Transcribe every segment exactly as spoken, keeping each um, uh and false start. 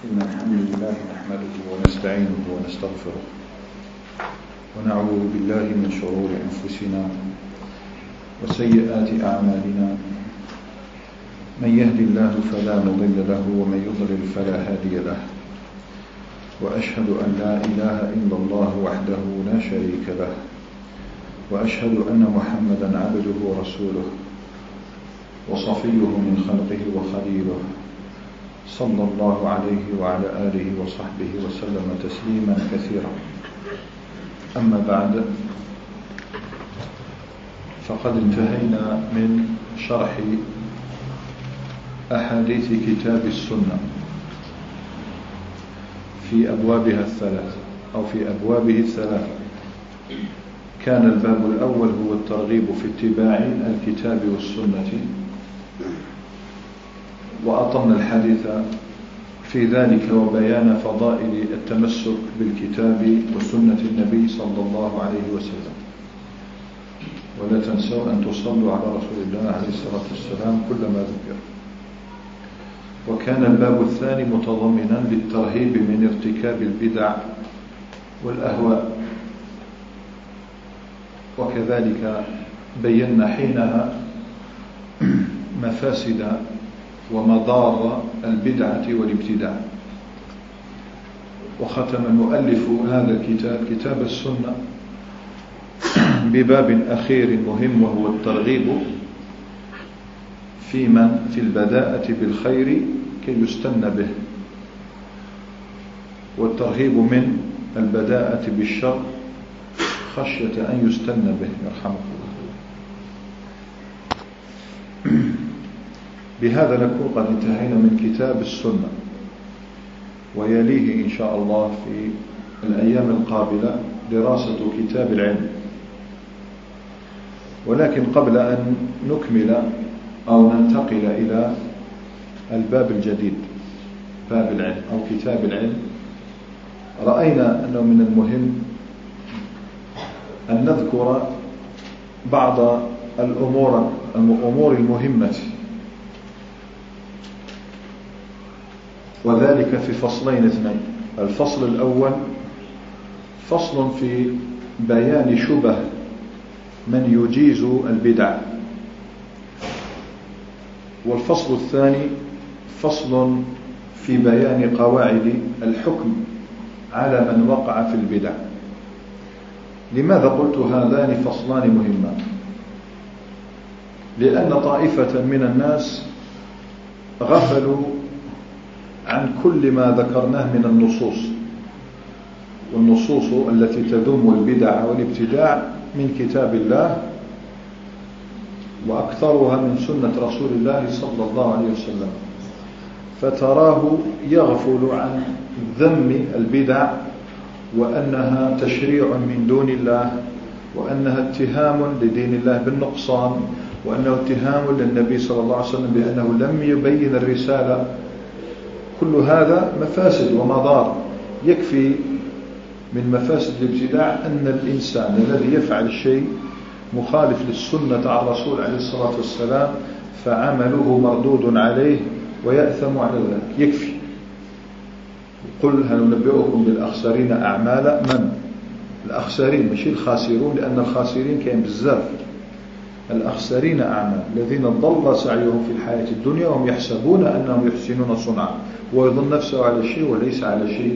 إن الحمد لله نحمده ونستعينه ونستغفره ونعوذ بالله من شرور أنفسنا وسيئات أعمالنا من يهد الله فلا مضل له ومن يضلل فلا هادي له وأشهد أن لا إله إلا الله وحده لا شريك له وأشهد أن محمدا عبده ورسوله وصفيه من خلقه وخليله صلى الله عليه وعلى آله وصحبه وسلم تسليما كثيرا. أما بعد، فقد انتهينا من شرح أحاديث كتاب السنة في أبوابها الثلاث أو في أبوابه الثلاثة. كان الباب الأول هو الترغيب في اتباع الكتاب والسنة، وأطلنا الحديث في ذلك وبيان فضائل التمسك بالكتاب وسنة النبي صلى الله عليه وسلم. ولا تنسوا أن تصلوا على رسول الله عليه الصلاة والسلام كلما ذكر. وكان الباب الثاني متضمنا للترهيب من ارتكاب البدع والأهواء، وكذلك بينا حينها مفاسد ومضار البدعة والابتداع. وختم المؤلف هذا الكتاب كتاب السنة بباب أخير مهم، وهو الترغيب في من في البداءة بالخير كي يستن به، والترهيب من البداءة بالشر خشية أن يستن به يرحمه الله. بهذا نكون قد انتهينا من كتاب السنة، ويليه إن شاء الله في الأيام القابلة دراسة كتاب العلم. ولكن قبل أن نكمل أو ننتقل إلى الباب الجديد، باب العلم أو كتاب العلم، رأينا أنه من المهم أن نذكر بعض الأمور الأمور المهمة، وذلك في فصلين اثنين. الفصل الأول فصل في بيان شبه من يجيز البدع، والفصل الثاني فصل في بيان قواعد الحكم على من وقع في البدع. لماذا قلت هذان فصلان مهمان؟ لأن طائفة من الناس غفلوا عن كل ما ذكرناه من النصوص، والنصوص التي تذم البدع والابتداع من كتاب الله، وأكثرها من سنة رسول الله صلى الله عليه وسلم. فتراه يغفل عن ذم البدع وأنها تشريع من دون الله، وأنها اتهام لدين الله بالنقصان، وأنه اتهام للنبي صلى الله عليه وسلم بأنه لم يبين الرسالة. كل هذا مفاسد ومضار. يكفي من مفاسد الابتداع أن الإنسان الذي يفعل الشيء مخالف للسنة على الرسول عليه الصلاة والسلام فعمله مردود عليه ويأثم على ذلك. يكفي. قل هل ننبئكم بالأخسرين أعمالا؟ من الأخسرين؟ مش الخاسرون، لأن الخاسرين كان بزاف. الأخسرين أعمال الذين ضل سعيهم في الحياة الدنيا وهم يحسبون أنهم يحسنون صنعا، ويظن نفسه على شيء وليس على شيء.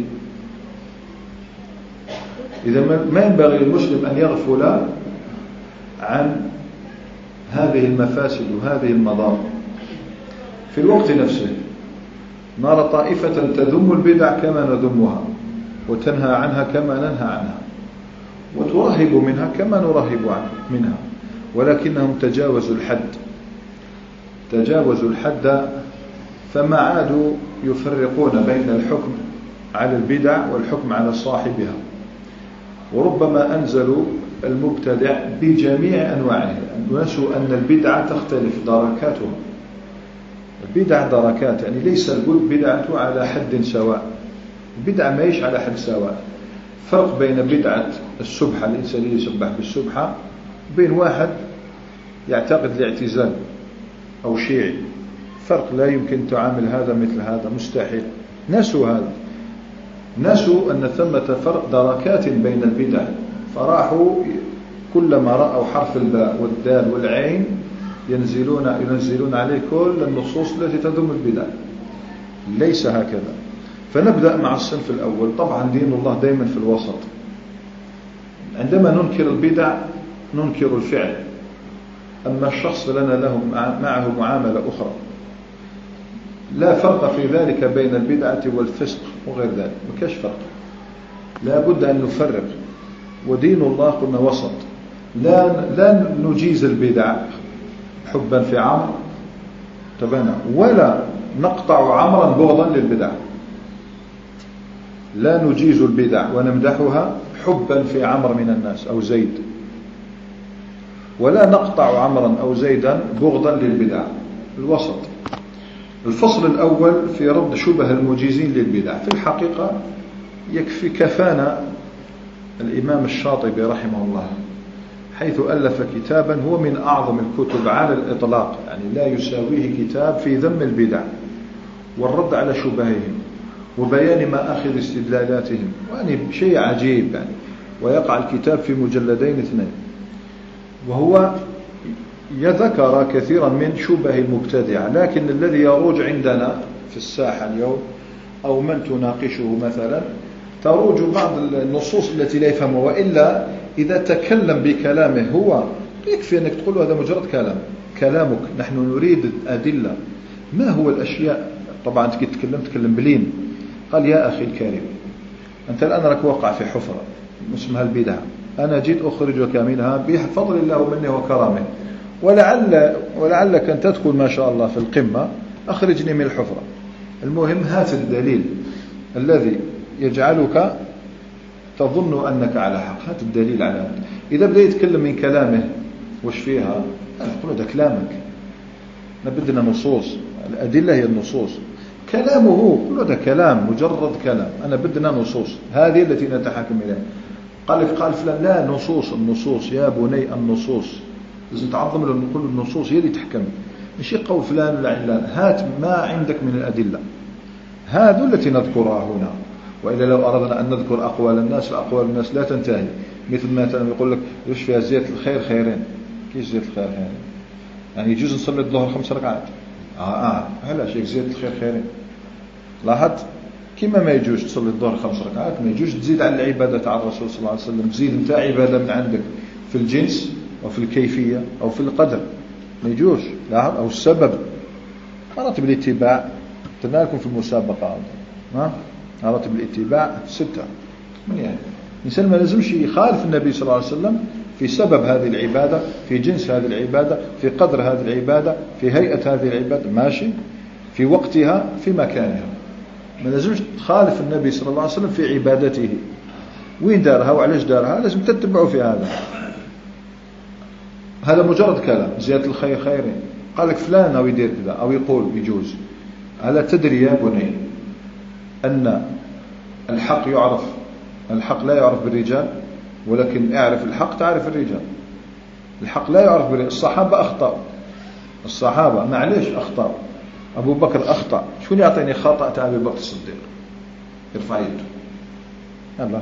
إذا ما ينبغي للمسلم أن يغفل عن هذه المفاسد وهذه المضار. في الوقت نفسه نرى طائفة تذم البدع كما نذمها، وتنهى عنها كما ننهى عنها، وترهب منها كما نرهب منها، ولكنهم تجاوزوا الحد تجاوزوا الحد فما عادوا يفرقون بين الحكم على البدع والحكم على صاحبها. وربما أنزلوا المبتدع بجميع أنواعه، ونسوا أن البدعة تختلف دركاتها. البدع دركات، يعني ليس البدعة على حد سواء. البدعة ما يش على حد سواء. فرق بين بدعة السبحة، الإنسان يسبح بالسبحة، بين واحد يعتقد الاعتزال أو شيعي. فرق لا يمكن تعامل هذا مثل هذا، مستحيل. نسوا هذا، نسوا أن ثمة فرق دركات بين البدع، فراحوا كلما رأوا حرف الباء والدال والعين ينزلون ينزلون عليه كل النصوص التي تذم البدع. ليس هكذا. فنبدأ مع الصنف الأول. طبعا دين الله دائما في الوسط. عندما ننكر البدع ننكر الفعل، أما الشخص لنا له معه معاملة أخرى. لا فرق في ذلك بين البدعة والفسق وغير ذلك، ما كاش فرق، لا بد أن نفرق. ودين الله قلنا وسط، لا لا نجيز البدع حبا في عمرو تبنى، ولا نقطع عمرا بغضا للبدع. لا نجيز البدع ونمدحها حبا في عمرو من الناس أو زيد، ولا نقطع عمرا أو زيدا بغضا للبدع. الوسط. الفصل الأول في رد شبه المجيزين للبدع. في الحقيقة يكفي كفانا الإمام الشاطبي رحمه الله، حيث ألف كتابا هو من أعظم الكتب على الإطلاق، يعني لا يساويه كتاب في ذم البدع والرد على شبههم وبيان مآخذ استدلالاتهم، يعني شيء عجيب يعني. ويقع الكتاب في مجلدين اثنين، وهو يذكر كثيرا من شبه المبتدعة. لكن الذي يروج عندنا في الساحة اليوم أو من تناقشه مثلا تروج بعض النصوص التي لا يفهمها، وإلا إذا تكلم بكلامه هو يكفي أنك تقول هذا مجرد كلام، كلامك، نحن نريد أدلة. ما هو الأشياء؟ طبعا أنت تتكلم تكلم بلين. قال يا أخي الكريم، أنت الآن راك وقع في حفرة اسمها البدع، أنا جيت أخرجك منها بفضل الله ومنه وكرامه، ولعل ولعلك أن تدخل ما شاء الله في القمة، أخرجني من الحفرة. المهم هات الدليل الذي يجعلك تظن أنك على حق، هات الدليل على هذا. إذا بدأ يتكلم من كلامه وش فيها، أنا أقول هذا كلامك، نبدنا نصوص، الأدلة هي النصوص. كلامه كله هذا كلام، مجرد كلام، أنا بدنا نصوص، هذه التي نتحاكم إليها. قال لك قال فلان لا، نصوص النصوص يا بني، النصوص لازم تعظم له، كل النصوص هي اللي تحكم، مش قول فلان ولا علان. هات ما عندك من الأدلة، هذه التي نذكرها هنا. وإلا لو أردنا أن نذكر أقوال الناس فأقوال الناس لا تنتهي. مثل ما يقول لك يش فيها زيادة الخير خيرين، كيف زيادة الخير خيرين؟ يعني يجوز نصلي الظهر خمس ركعات، آه آه هلا شيء زيادة الخير خيرين. لاحظت كما ما يجوز تصلي الظهر خمس ركعات، ما يجوز تزيد على العبادة على الرسول صلى الله عليه وسلم، تزيد انت عبادة من عندك في الجنس أو في الكيفية أو في القدر، ما يجوز. لاحظ. أو السبب، مراتب الاتباع قلنا لكم في المسابقة، ها مراتب الاتباع ستة من يعني الإنسان ما لازمش يخالف النبي صلى الله عليه وسلم في سبب هذه العبادة، في جنس هذه العبادة، في قدر هذه العبادة، في هيئة هذه العبادة، ماشي، في وقتها، في مكانها. ما لازمش تخالف النبي صلى الله عليه وسلم في عبادته، وين دارها وعلاش دارها، لازم تتبعوا في هذا. هذا مجرد كلام، زيادة الخير خيرين. قال لك فلان أو يدير كذا أو يقول يجوز. ألا تدري يا بني أن الحق يعرف، الحق لا يعرف بالرجال، ولكن اعرف الحق تعرف الرجال. الحق لا يعرف بالرجال. الصحابة أخطأوا، الصحابة معليش أخطأوا. أبو بكر أخطأ، شكون يعطيني خطأ تاع أبي بكر الصديق؟ يرفع يده. يلا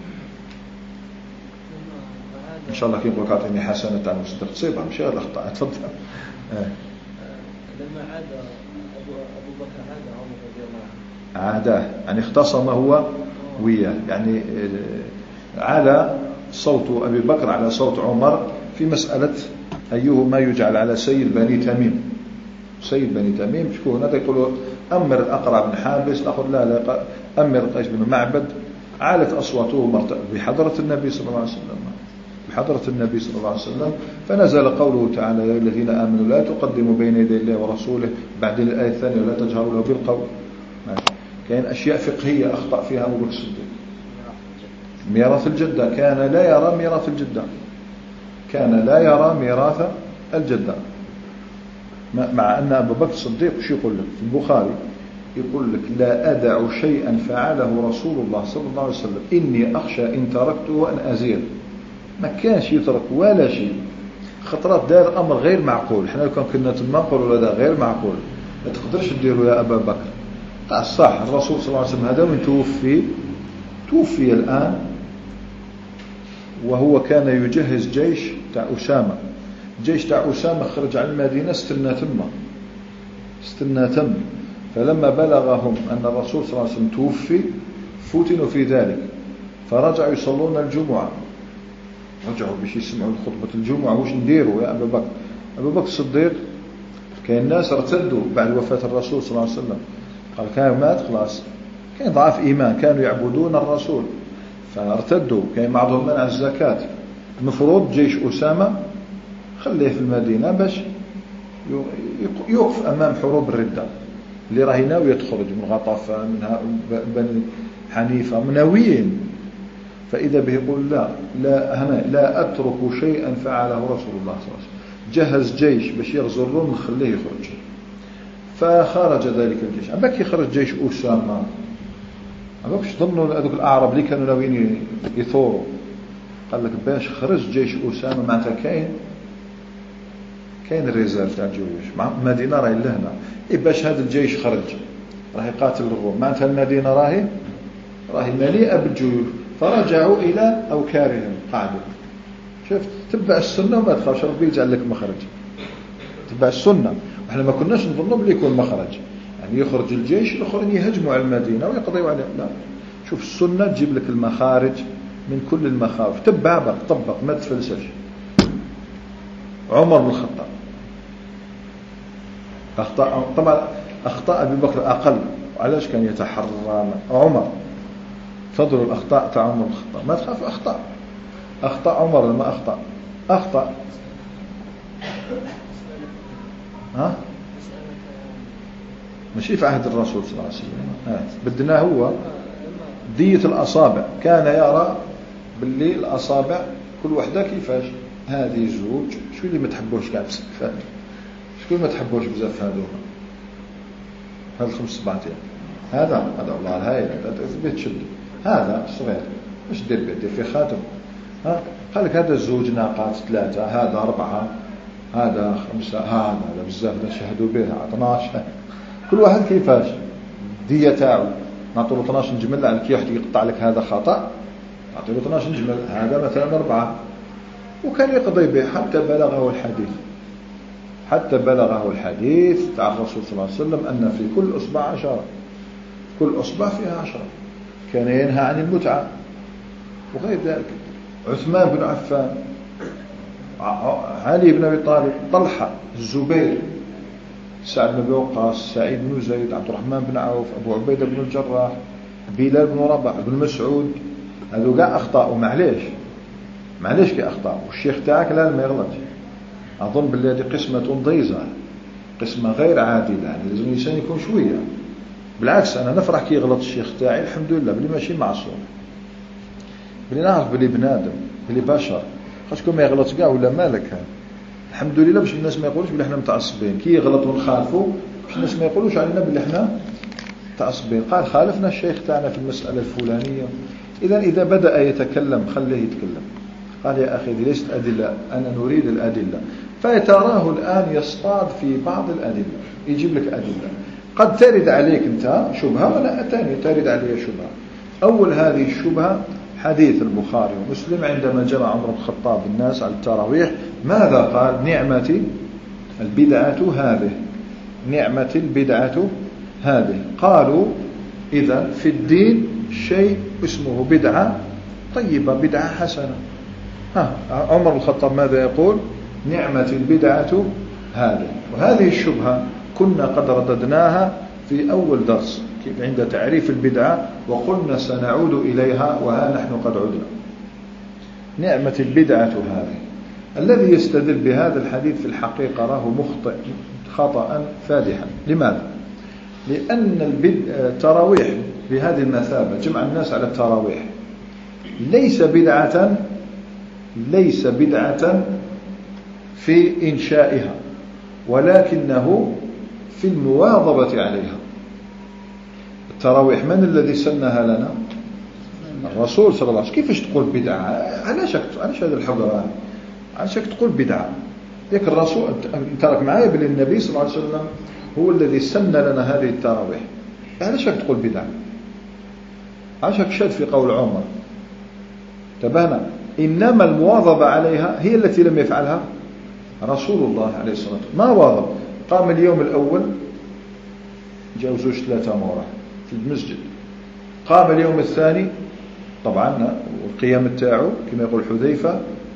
إن شاء الله كي نقولك أعطيني حسنة تاع الصديق تصيبها، مش غير الأخطاء. تفضل. آه. لما عاد أبو أبو بكر عاد عمر رضي الله عنه، عاداه يعني اختصم هو وياه، يعني على صوت أبي بكر على صوت عمر في مسألة أيهما يجعل على سيد بني تميم. سيد بني تميم شكون هذا؟ يقولوا أمر الأقرع بن حابس، الآخر لا لا أمر قيس بن معبد. عالت أصواتهم بحضرة النبي صلى الله عليه وسلم، بحضرة النبي صلى الله عليه وسلم. فنزل قوله تعالى يا الذين آمنوا لا تقدموا بين يدي الله ورسوله، بعد الآية الثانية ولا تجهروا له بالقول. كان أشياء فقهية أخطأ فيها أبو بكر الصديق. ميراث الجدة، كان لا يرى ميراث الجدة، كان لا يرى ميراث الجدة، مع أن أبو بكر الصديق شو يقول لك في البخاري؟ يقول لك لا أدع شيئا فعله رسول الله صلى الله عليه وسلم إني أخشى إن تركته أن أزير. ما كانش يترك ولا شيء. خطرات دار أمر غير معقول، احنا لو كان كنا تما نقولوا هذا غير معقول، ما تقدرش تديروا يا أبا بكر. صح. الرسول صلى الله عليه وسلم هذا من توفي توفي الآن، وهو كان يجهز جيش تاع أسامة. جيش تاع أسامة خرج على المدينة استنى تم استنى تم فلما بلغهم أن الرسول صلى الله عليه وسلم توفي فتنوا في ذلك، فرجعوا يصلون الجمعة. رجعوا باش يسمعوا خطبة الجمعة، واش نديروا يا أبا بكر؟ أبا بكر الصديق كاين ناس ارتدوا بعد وفاة الرسول صلى الله عليه وسلم، قال كان مات خلاص، كان ضعف إيمان، كانوا يعبدون الرسول فارتدوا، كان بعضهم منع الزكاة. المفروض جيش أسامة خليه في المدينة باش يوقف أمام حروب الردة اللي راهي ناوية تخرج من غطفان من بني حنيفة مناويين. فإذا به يقول لا لا هنا لا أترك شيئا فعله رسول الله صلى الله عليه وسلم، جهز جيش باش يغزو الروم نخليه يخرج. فخرج ذلك الجيش. عباك يخرج جيش أسامة، عباك ظنوا هذوك الأعراب اللي كانوا ناويين يثوروا، قال لك باش خرج جيش أسامة معناتها كاين كاين الريزيرف تاع الجيوش مع المدينة راهي لهنا. إيه باش هذا الجيش خرج راهي قاتل الروم، معناتها المدينة راهي راهي مليئة بالجيوش. فرجعوا إلى أوكارهم قاعدوا. شفت تبع السنة وما تخافش، ربي يجعل لك مخرج. تبع السنة، وإحنا ما كناش نظنوا بلي يكون مخرج، يعني يخرج الجيش الآخرين يهجموا على المدينة ويقضيوا عليها. لا، شوف السنة تجيب لك المخارج من كل المخاوف. تبع بقى طبق ما تفلسفش. عمر بن الخطاب أخطأ، طبعا أخطاء أبي بكر أقل، علاش كان يتحرى عمر. فضلوا الأخطاء تاع عمر بن الخطاب، ما تخاف أخطاء أخطاء عمر لما أخطأ أخطأ ها ماشي في عهد الرسول صلى الله عليه وسلم. بدنا هو دية الأصابع، كان يرى باللي الأصابع كل وحدة كيفاش، هذه زوج، شو اللي ما تحبوش كاع بزاف، شكون ما تحبوش بزاف هذوما، هذا الخمس سبعة هذا هذا والله هاي هذا بيت شد، هذا صغير واش دير به؟ دير في خاتم. ها قال لك هذا الزوج ناقات ثلاثة، هذا أربعة، هذا خمسة، هذا هذا بزاف نشهدوا به اثناش. كل واحد كيفاش دية تاعو. نعطوا له اثناش نجمل على كي واحد يقطع لك هذا خطأ، نعطوا له اثناش نجمل، هذا مثلا أربعة. وكان يقضي به حتى بلغه الحديث حتى بلغه الحديث تاع الرسول صلى الله عليه وسلم أن في كل أصبع عشرة، كل أصبع فيها عشرة. كان ينهى عن المتعة وغير ذلك. عثمان بن عفان، علي بن أبي طالب، طلحة، الزبير، سعد بن أبي وقاص، سعيد بن زيد، عبد الرحمن بن عوف، أبو عبيدة بن الجراح، بلال بن رباح، بن مسعود، هذو كاع أخطاء. ومعليش معليش كي أخطاء، والشيخ تاعك لا ما يغلطش. أظن بالله هذه قسمة ضيزة، قسمة غير عادلة، يعني لازم الإنسان يكون شوية. بالعكس أنا نفرح كي يغلط الشيخ تاعي، الحمد لله بلي ماشي معصوم، بلي نعرف بلي بنادم، بلي بشر، خاصكم ما يغلطش كاع ولا مالك. الحمد لله باش الناس ما يقولوش بلي احنا متعصبين، كي يغلط ونخالفوا باش الناس ما يقولوش علينا بلي احنا متعصبين. قال خالفنا الشيخ تاعنا في المسألة الفلانية، إذا إذا بدأ يتكلم خليه يتكلم. قال يا أخي دي ليست أدلة، أنا نريد الأدلة. فتراه الآن يصطاد في بعض الأدلة، يجيب لك أدلة قد ترد عليك أنت شبهة ولا أتاني ترد علي شبهة. أول هذه الشبهة حديث البخاري ومسلم عندما جمع عمر بن الخطاب الناس على التراويح، ماذا قال؟ نعمة البدعة هذه، نعمة البدعة هذه. قالوا إذا في الدين شيء اسمه بدعة طيبة، بدعة حسنة. ها عمر بن الخطاب ماذا يقول؟ نعمة البدعة هذه. وهذه الشبهة كنا قد رددناها في أول درس عند تعريف البدعة، وقلنا سنعود إليها، وها نحن قد عدنا. نعمة البدعة هذه. الذي يستدل بهذا الحديث في الحقيقة راه مخطئ خطأ فادحا. لماذا؟ لأن التراويح بهذه المثابة، جمع الناس على التراويح، ليس بدعة ليس بدعة في إنشائها، ولكنه في المواظبة عليها. التراويح من الذي سنها لنا؟ الرسول صلى الله عليه وسلم. كيفاش تقول بدعة؟ علاش علاش هذا الحجران؟ علاش تقول بدعة؟ ياك الرسول انت راك معايا بلي النبي صلى الله عليه وسلم هو الذي سن لنا هذه التراويح. علاش راك تقول بدعة؟ علاش راك شاد في قول عمر؟ تبانا إنما المواظبة عليها هي التي لم يفعلها رسول الله عليه الصلاة والسلام. ما واظب، قام اليوم الأول جاء زوج ثلاثة مورا في المسجد، قام اليوم الثاني طبعا والقيام التاعو كما يقول حذيفة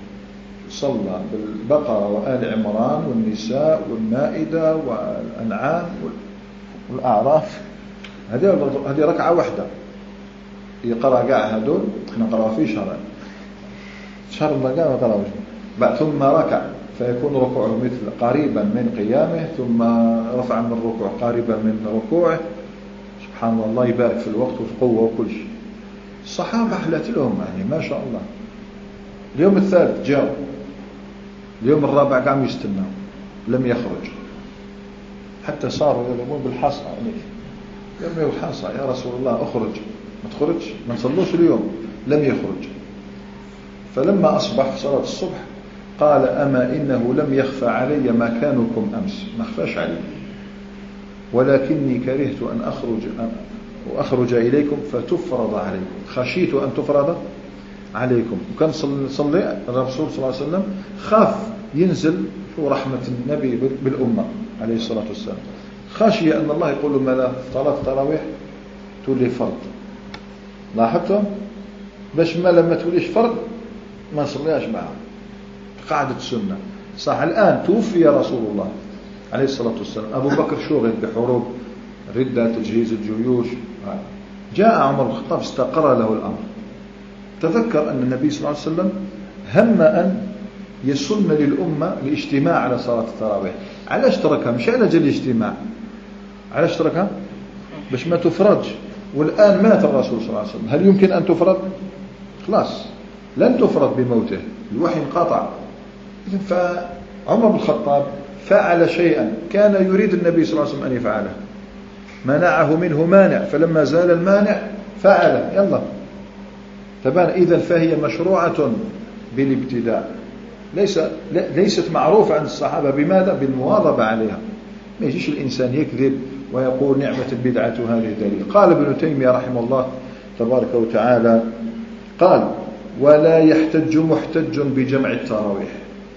صلى بالبقرة وآل عمران والنساء والمائدة والأنعام والأعراف، هذه هذه ركعة واحدة يقرأ قاع هذول، احنا نقرأ في شهر شهر ما قام قرأ بعد ثم ركع فيكون ركوعه مثل قريبا من قيامه، ثم رفع من الركوع قريبا من ركوعه. سبحان الله، يبارك في الوقت وفي القوة وكل شيء. الصحابة حلت لهم يعني ما شاء الله. اليوم الثالث جاءوا، اليوم الرابع قام يستنى لم يخرج حتى صاروا يضربون بالحصى عليه، يرموا الحصى يا رسول الله اخرج، ما تخرج ما نصلوش اليوم. لم يخرج. فلما أصبح في صلاة الصبح قال أما إنه لم يخفى علي مكانكم أمس، ما خفاش علي، ولكني كرهت أن أخرج أن وأخرج إليكم فتفرض عليكم، خشيت أن تفرض عليكم. وكان صلي الرسول صلى الله عليه وسلم خاف ينزل رحمة النبي بالأمة عليه الصلاة والسلام، خشي أن الله يقول له ماذا صلاة التراويح تولي فرض. لاحظتم باش ما لما توليش فرض ما نصليهاش معه، قاعدة السنة. صح الآن توفي رسول الله عليه الصلاة والسلام، أبو بكر شغل بحروب ردة تجهيز الجيوش، جاء عمر بن الخطاب استقر له الأمر، تذكر أن النبي صلى الله عليه وسلم هم أن يسن للأمة الاجتماع على صلاة التراويح. علاش تركها؟ مش على جل الاجتماع، علاش تركها؟ باش ما تفرضش. والآن مات الرسول صلى الله عليه وسلم، هل يمكن أن تفرض؟ خلاص لن تفرض بموته، الوحي انقطع. فعمر بن الخطاب فعل شيئا كان يريد النبي صلى الله عليه وسلم أن يفعله، منعه منه مانع، فلما زال المانع فعله. يلا تبان. إذن فهي مشروعة بالابتداء، ليس ليست معروفة عند الصحابة. بماذا؟ بالمواظبة عليها. ما يجيش الإنسان يكذب ويقول نعمة البدعة هذه دليل. قال ابن تيمية رحمه الله تبارك وتعالى قال ولا يحتج محتج بجمع التراويح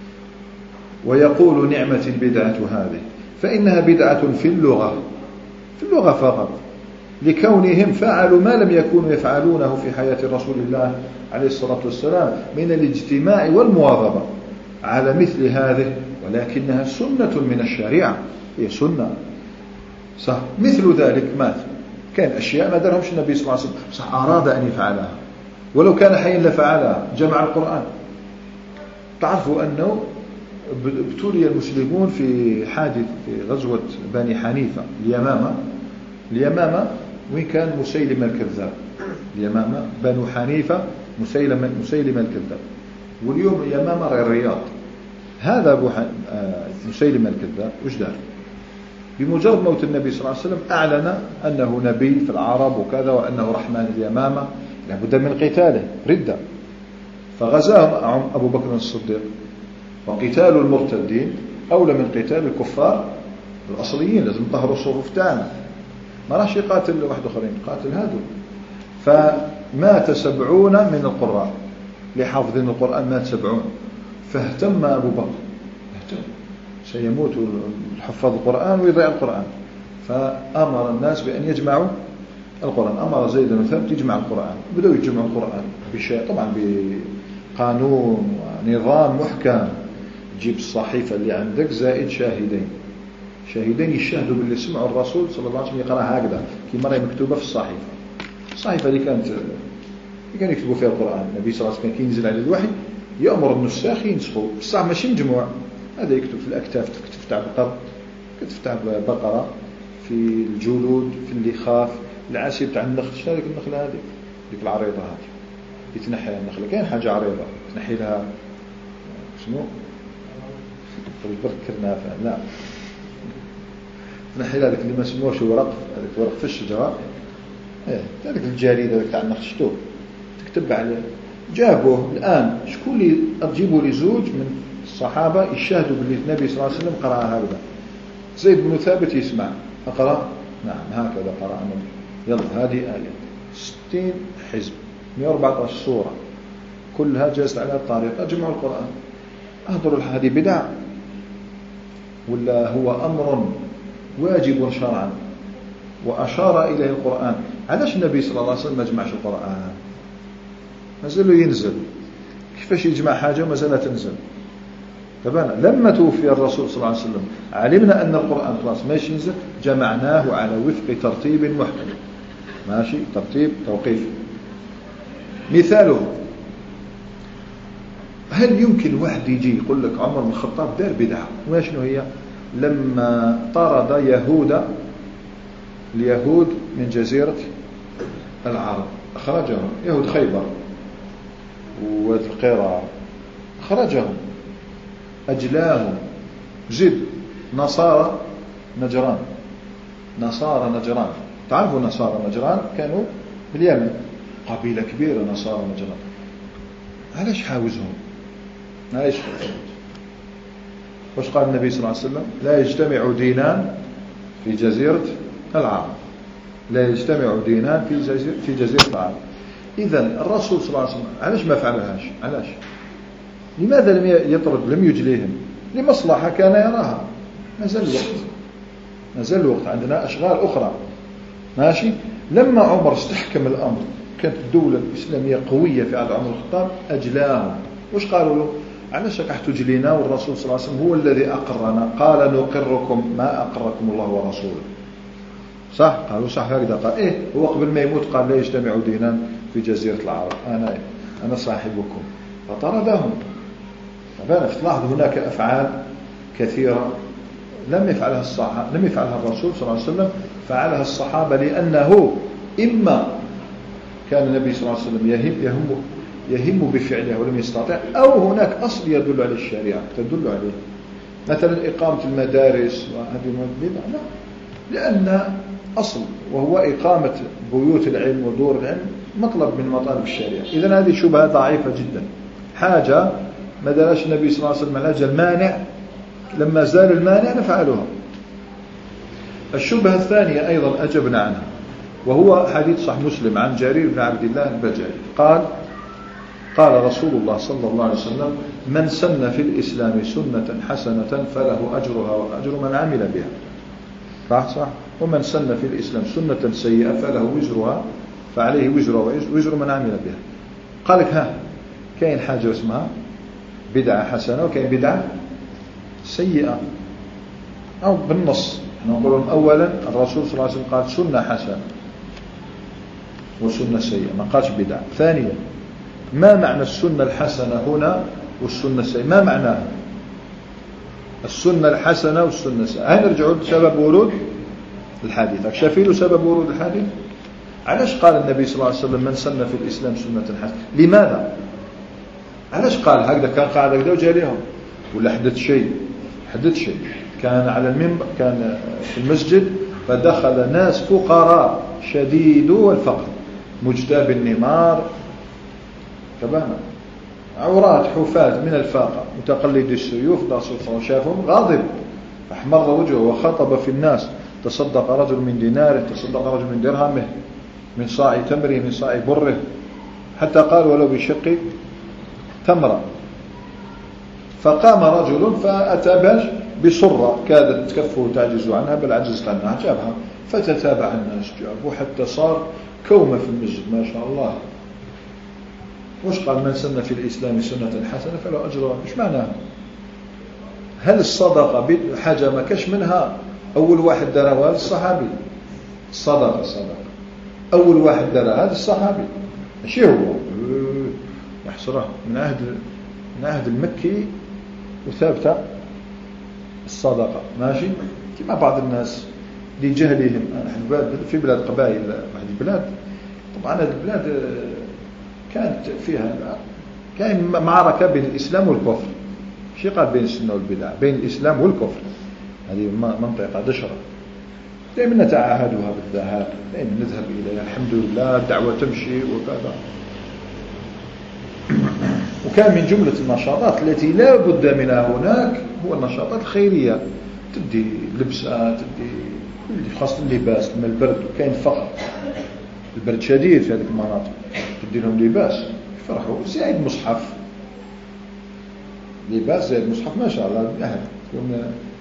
ويقول نعمة البدعة هذه، فإنها بدعة في اللغة، في اللغة فقط، لكونهم فعلوا ما لم يكونوا يفعلونه في حياة رسول الله عليه الصلاة والسلام من الاجتماع والمواظبة على مثل هذه، ولكنها سنة من الشريعة، هي سنة صح. مثل ذلك ماذا؟ كان أشياء ما درهمش النبي صلى الله عليه وسلم، صح أراد أن يفعلها، ولو كان حيا لفعلها. جمع القرآن، تعرفوا أنه ابتلي المسلمون في حادث في غزوة بني حنيفة اليمامة. اليمامة وين كان مسيلمة الكذاب، اليمامة بنو حنيفة مسيلمة مسيلمة الكذاب، واليوم اليمامة غير الرياض. هذا أبو مسيلمة الكذاب وش دار؟ بمجرد موت النبي صلى الله عليه وسلم أعلن أنه نبي في العرب وكذا، وأنه رحمن اليمامة، لابد من قتاله ردة. فغزاهم أبو بكر الصديق، وقتال المرتدين أولى من قتال الكفار الأصليين. لازم نطهروا الصفوف تاعنا، ما راح يقاتل واحد آخرين، قاتل هذول. فمات سبعون من القراء لحافظين القرآن، مات سبعون. فاهتم أبو بكر، اهتم سيموت حفظ القرآن ويضيع القرآن، فأمر الناس بأن يجمعوا القرآن. أمر زيد بن ثابت يجمع القرآن، بدأوا يجمعوا القرآن بشيء طبعا بقانون ونظام محكم. تجيب الصحيفة اللي عندك زائد شاهدين، شاهدين يشاهدوا باللي سمعوا الرسول صلى الله عليه وسلم يقرأ هكذا كما هي مكتوبة في الصحيفة. الصحيفة اللي كانت اللي كانوا يكتبوا فيها القرآن، النبي صلى الله عليه وسلم كان ينزل على الوحي يأمر النساخ ينسخوا، بصح ماشي مجموع، هذا يكتب في الأكتاف، تكتب تاع بقر، تكتب تاع بقرة، في الجلود، في اللخاف، العاسي تاع النخل. شنو هذيك النخلة هذه؟ ديك العريضة هذه يتنحي النخلة، كاين حاجة عريضة تنحي لها شنو؟ بركرنا لا تنحي لها ذاك اللي ما سموش ورق، هذاك ورق في الشجرة، ايه هذاك الجريدة هذاك تاع النخل شتو تكتب عليه. جابوه الآن شكون اللي تجيبوا لي زوج من الصحابة يشاهدوا باللي النبي صلى الله عليه وسلم قرأ هكذا. زيد بن ثابت يسمع، أقرأ؟ نعم هكذا قرأ النبي. يلا هذه آية ستين حزب مئة وأربعة عشر سورة كلها جازت على الطريقة جمع القرآن. أهضروا هذه بدع ولا هو أمر واجب شرعا وأشار إليه القرآن؟ علاش النبي صلى الله عليه وسلم ما جمعش القرآن؟ مازالوا ينزل، كيفاش يجمع حاجة مازالها تنزل؟ تبانا لما توفي الرسول صلى الله عليه وسلم علمنا أن القرآن خلاص ماشي ينزل، جمعناه على وفق ترتيب محكم، ماشي ترتيب توقيفي. مثاله، هل يمكن واحد يجي يقول لك عمر بن الخطاب دار بدعة؟ وشنو هي؟ لما طرد يهود اليهود من جزيرة العرب، أخرجهم يهود خيبر وواد القيرة، أخرجهم أجلاهم. زد نصارى نجران، نصارى نجران، تعرفوا نصارى نجران كانوا باليمن، قبيلة كبيرة نصارى نجران. علاش حاوزهم؟ علاش حاوزهم؟ وش قال النبي صلى الله عليه وسلم؟ لا يجتمع دينان في جزيرة العرب، لا يجتمع دينان في جزيرة, في جزيرة العرب. إذن الرسول صلى الله عليه وسلم علاش ما فعلهاش؟ علاش؟ لماذا لم يطرد، لم يجليهم؟ لمصلحة كان يراها. مازال الوقت، مازال الوقت، عندنا أشغال أخرى، ماشي. لما عمر استحكم الأمر، كانت الدولة الإسلامية قوية في عهد عمر الخطاب، أجلاهم. وش قالوا له؟ علاش راح تجلينا والرسول صلى الله عليه وسلم هو الذي أقرنا؟ قال نقركم ما أقركم الله ورسوله. صح؟ قالوا صح هكذا. قال إيه، هو قبل ما يموت قال لا يجتمع دينان في جزيرة العرب، أنا أنا صاحبكم، فطردهم. فتلاحظ هناك أفعال كثيرة لم يفعلها الصحابة، لم يفعلها الرسول صلى الله عليه وسلم، فعلها الصحابة لأنه إما كان النبي صلى الله عليه وسلم يهم يهم يهم بفعله ولم يستطع، أو هناك أصل يدل على الشريعة تدل عليه، مثلا إقامة المدارس وهذه البدع، لا، لأن أصل وهو إقامة بيوت العلم ودور العلم مطلب من مطالب الشريعة. إذن هذه شبهة ضعيفة جدا، حاجة ما دارش النبي صلى الله عليه وسلم علاج المانع، لما زال المانع نفعلها. الشبهة الثانية أيضا أجبنا عنها، وهو حديث صحيح مسلم عن جرير بن عبد الله البجلي قال قال رسول الله صلى الله عليه وسلم: من سن في الإسلام سنة حسنة فله أجرها وأجر من عمل بها. صح صح. ومن سن في الإسلام سنة سيئة فله وزرها فعليه وزرها ووزر من عمل بها. قال لك ها، كاين حاجة اسمها بدعة حسنة وكاين بدعة سيئة، أو بالنص نقول أولا الرسول صلى الله عليه وسلم قال سنة حسنة وسنة سيئة، ما قالش بدعة. ثانيا، ما معنى السنة الحسنة هنا والسنة السيئة؟ ما معناها السنة الحسنة والسنة السيئة؟ هاي نرجعوا لسبب ورود الحديث. شايفين سبب ورود الحديث؟ علاش قال النبي صلى الله عليه وسلم من سن في الإسلام سنة حسنة؟ لماذا؟ علاش قال هكذا؟ كان قاعد هكذا وجا لهم ولا حدث شيء؟ حدث شيء. كان على المنبر، كان في المسجد، فدخل ناس فقراء شديدو الفقر، مجتاب النمار، تبانا عورات حفاة من الفاقة، متقلد السيوف. الرسول صلى الله عليه وسلم شافهم غاضب، احمر وجهه وخطب في الناس: تصدق رجل من ديناره، تصدق رجل من درهمه، من صاع تمره، من صاع بره، حتى قال ولو بشق تمرة. فقام رجل فأتى باش بصرة كادت تكفه تعجز عنها، بل عجزت عنها، جابها، فتتابع الناس جابوا حتى صار كومة في المسجد ما شاء الله. وش قال؟ من سن في الإسلام سنة حسنة فله أجرها. مش معناها؟ هل الصدقة حاجة ما كش منها؟ أول واحد درها هذا الصحابي. الصدقة الصدقة أول واحد درها هذا الصحابي، ماشي هو يحصره من عهد من عهد المكي وثابتة الصدقة، ماشي. كما بعض الناس لجهلهم في بلاد قبائل، واحد البلاد، طبعا هذه البلاد كانت فيها كان معركة بين الإسلام والكفر. شي قال بين السنة والبدع، بين الإسلام والكفر. هذه منطقة دشرة، دائما نتعاهدها بالذهاب، دائما نذهب إليها، الحمد لله الدعوة تمشي وكذا. وكان من جملة النشاطات التي لا بد منها هناك هو النشاطات الخيرية، تدي لبسة، تدي خاصة اللباس من البرد، وكاين فقر البرد شديد في هذه المناطق، تدي لهم لباس يفرحوا. زائد مصحف، لباس زائد مصحف ما شاء الله أهل يوم.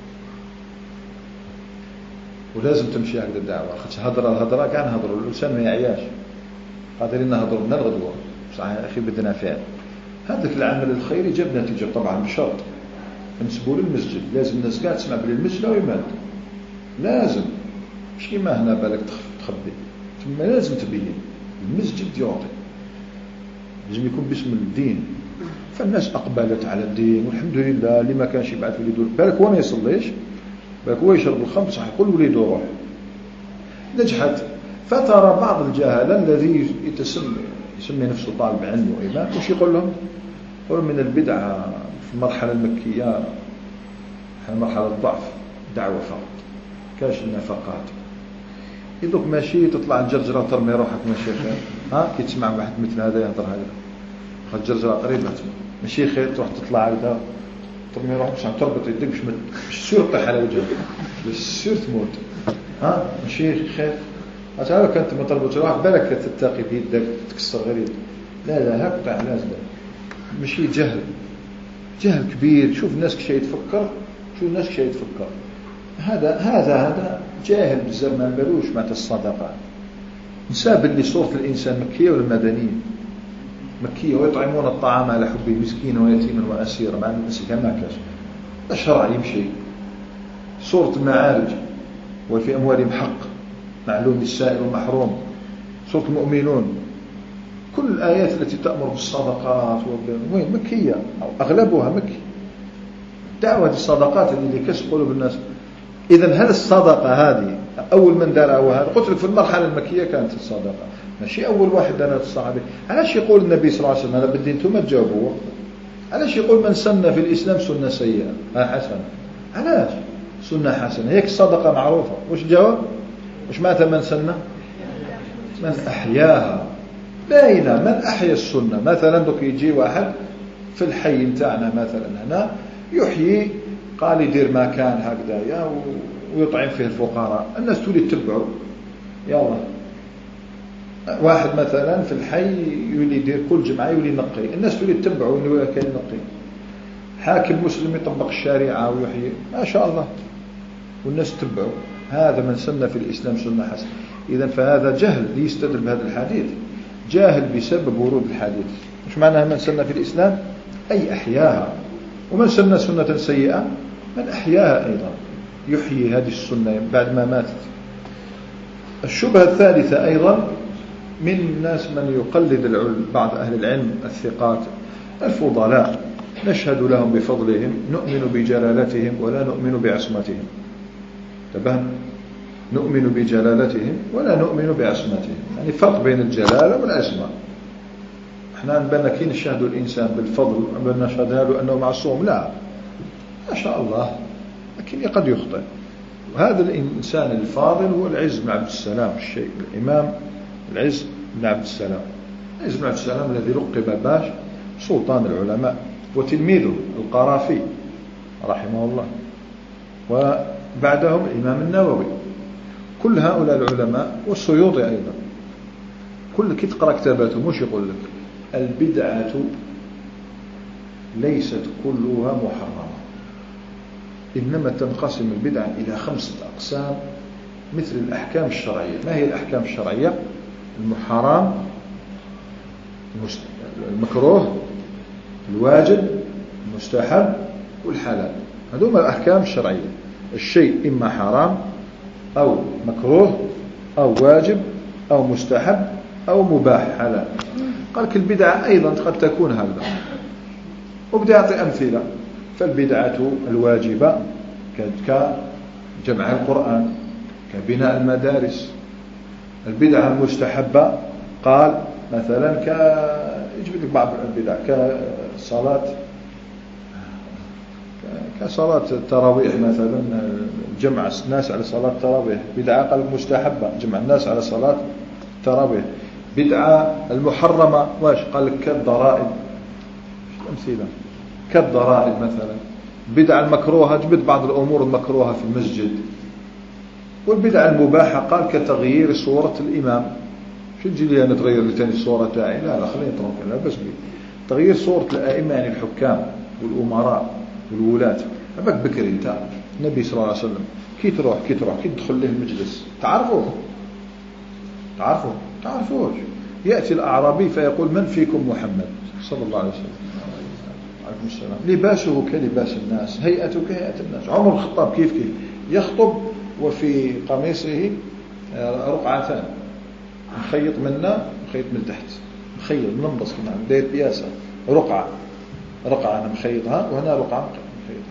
ولازم تمشي هكذا الدعوة، خاطش هضرة الهضرة كاع نهضروا الإنسان ما يعياش، قادرين نهضروا من الغدوة بصح يا أخي بدنا فعل. هذاك العمل الخيري جاب نتيجة طبعا بشرط نسبوا للمسجد. لازم الناس قاعد تسمع بلي المسجد لا يمد، لازم مش كيما هنا بالك تخبي، ثم لازم تبين المسجد يعطي، لازم يكون باسم الدين. فالناس أقبلت على الدين والحمد لله. اللي ما كانش يبعث وليده بالك هو ما يصليش، بالك هو يشرب الخمر صح يقول وليده روح، نجحت. فترى بعض الجهلة الذي يتسمى يسمي نفسه طالب علم وإمام وش يقول لهم؟ يقول من البدعة في المرحلة المكية مرحلة الضعف دعوة فقط، كاش النفقات. يدوك ماشي تطلع الجرجرة وترمي روحك ماشي خير. ها كي تسمع واحد مثل هذا يهضر هذا خد جرجرة قريبة ماشي خير، تروح تطلع هكذا ترمي روحك باش تربط يدك باش مش سير تطيح على وجهك، بس سير تموت. ها ماشي خير. عشان كنت ما تربط روحك بالك تتقي بيدك تكسر غير يدك. لا لا هاك طيح لازم. ماشي جهل، جهل كبير. شوف الناس كيش يتفكر، شوف الناس كيش يتفكر. هذا هذا هذا جاهل بزاف ما بالوش مع الصدقات. نساب اللي صورة الإنسان مكية ولا مدنية؟ مكية. ويطعمون الطعام على حبه مسكينا ويتيما وأسيرا مع المسكين ما كاش. الشرع يمشي. صورة المعارج وفي أموالهم حق معلوم للسائل والمحروم. صورة المؤمنون. كل الآيات التي تأمر بالصدقات وين مكية أو أغلبها مكي. دعوة الصدقات اللي كسب قلوب الناس. إذن هل الصدقة هذه أول من دارها وهذا قلت لك في المرحلة المكية كانت الصدقة، ماشي أول واحد دارها الصحابي. علاش يقول النبي صلى الله عليه وسلم هذا بدي انتم تجاوبوا؟ علاش يقول من سن في الإسلام سنة سيئة حسنة؟ علاش سنة حسنة؟ هيك الصدقة معروفة. وش جواب؟ وش معناتها من سنة؟ من أحياها. باينة من أحيا السنة. مثلا دوك يجي واحد في الحي نتاعنا مثلا هنا يحيي قال يدير مكان هكذا ويطعم فيه الفقراء، الناس تولي تتبعه. يلا واحد مثلا في الحي يولي يدير كل جمعة يولي ينقي، الناس تولي تتبعه انه كان ينقي. حاكم مسلم يطبق الشريعة ويحيي ما شاء الله والناس تتبعه. هذا من سن في الإسلام سنة حسنة. إذا فهذا جهل ليستدل بهذا الحديث، جاهل بسبب ورود الحديث. مش معناها من سن في الإسلام أي أحياها، ومن سن سنة سيئة من أحياها أيضا يحيي هذه السنة بعد ما ماتت. الشبهة الثالثة أيضا من الناس من يقلد بعض أهل العلم الثقات الفضلاء، نشهد لهم بفضلهم نؤمن بجلالتهم ولا نؤمن بعصمتهم. تبهن نؤمن بجلالتهم ولا نؤمن بعصمتهم، يعني فرق بين الجلالة والعصمة. احنا نبنى كي نشهد الإنسان بالفضل نبنى نشهد له أنه معصوم، لا ما شاء الله، لكن قد يخطئ. وهذا الإنسان الفاضل هو العز بن عبد السلام الشيء الإمام العز بن عبد السلام. العز بن عبد السلام الذي لقب باش سلطان العلماء، وتلميذه القرافي رحمه الله، وبعدهم الإمام النووي. كل هؤلاء العلماء والسيوطي أيضا كل كي تقرأ كتاباتهم وش يقول لك؟ البدعة ليست كلها محرمة، إنما تنقسم البدعة إلى خمسة أقسام مثل الأحكام الشرعية. ما هي الأحكام الشرعية؟ المحرم، المكروه، الواجب، المستحب، والحلال. هذوما الأحكام الشرعية. الشيء إما حرام أو مكروه أو واجب أو مستحب أو مباح حلال. قال لك البدعة أيضا قد تكون هذا، وبدأ يعطي أمثلة. فالبدعة الواجبة كجمع القرآن، كبناء المدارس. البدعة المستحبة قال مثلا ك يجب لك بعض البدع كصلاة كصلاة التراويح مثلا، جمع الناس على صلاة التراويح بدعة. قال مستحبة جمع الناس على صلاة التراويح. بدعة المحرمة واش؟ قال لك كالضرائب. أمثلة كالضرائب مثلا. بدعة المكروهة جبت بعض الأمور المكروهة في المسجد. والبدعة المباحة قال كتغيير صورة الإمام شو تجي لي أنا تغير لي تاني الصورة تاعي؟ لا لا خليني تركن، لا بس بي تغيير صورة الأئمة يعني الحكام والأمراء والولاة. أباك بكري أنت النبي صلى الله عليه وسلم كي تروح كي تروح كي تدخل له المجلس تعرفوه تعرفوه تعرفوش. يأتي الأعرابي فيقول من فيكم محمد صلى الله عليه وسلم؟ عليكم السلام. لباسه كلباس الناس، هيئته كهيئة الناس. عمر الخطاب كيف كيف يخطب وفي قميصه رقعتان، مخيط منا مخيط من تحت، مخيط منبص كمان داير بياسة، رقعة رقعة أنا مخيطها وهنا رقعة مخيطها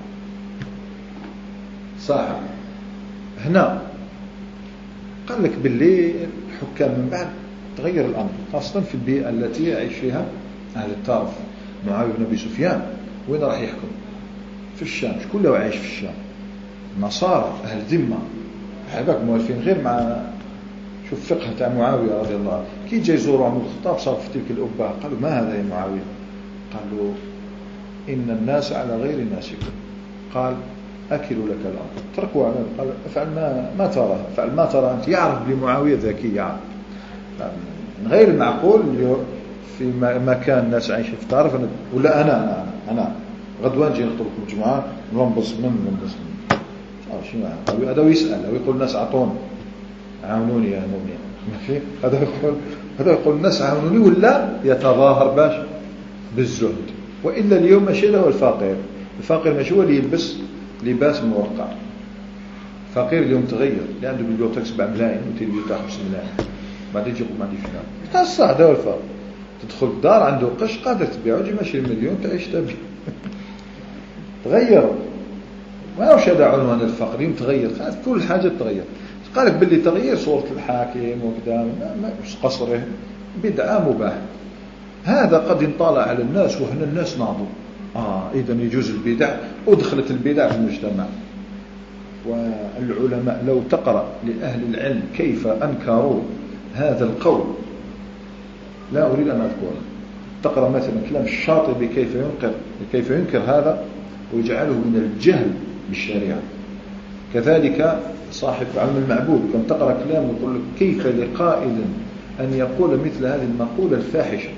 صح. هنا قال لك باللي الحكام من بعد تغير الأمر، خاصة في البيئة التي يعيش فيها أهل الطرف. معاوية بن أبي سفيان وين راح يحكم؟ في الشام. شكون اللي عايش في الشام؟ نصارى أهل ذمة، حباك موالفين غير مع شوف فقه تاع معاوية رضي الله عنه. كي جاي يزوروا عمر الخطاب صار في تلك الأبة قالوا ما هذا يا معاوية؟ قالوا إن الناس على غير ناسكم. قال أكلوا لك الأمر، تركوا على. قال افعل ما ما ترى، افعل ما ترى أنت. يعرف بمعاوية ذكي، يعرف غير المعقول في مكان الناس عايشة في تعرف أنا ولا أنا أنا, أنا غدوان جي نخطبكم جماعة ننبص من ننبص من شنو هذا ويسأل أو يقول الناس أعطون عاونوني يا مؤمنين ماشي. هذا يقول هذا يقول الناس عاونوني ولا يتظاهر باش بالزهد. وإلا اليوم ماشي له الفقير. الفقير ماشي هو اللي يلبس لباس مرقع. الفقير اليوم تغير اللي عنده بيبيوتك سبع ملايين وتلبيو تاع خمس ملايين بعدين يجي يقول ما عندي فلان. تاع الصح هذا هو الفرق. تدخل الدار عنده قش قادر تبيعه تجي ماشي المليون تعيش تبي. تغير. ما هوش هذا عنوان الفقر. يوم تغير كل حاجة تغير. قالك باللي تغيير صورة الحاكم وكذا ما مش قصره بدعة مباح. هذا قد انطلع على الناس وهنا الناس ناضوا آه إذا يجوز البدع ودخلت البدع في المجتمع. والعلماء لو تقرأ لأهل العلم كيف أنكروا هذا القول، لا أريد أن أذكره. تقرأ مثلا كلام الشاطبي كيف ينكر كيف ينكر هذا ويجعله من الجهل بالشريعة. كذلك صاحب علم المعبود كان تقرأ كلامه يقول لك كيف لقائل أن يقول مثل هذه المقولة الفاحشة.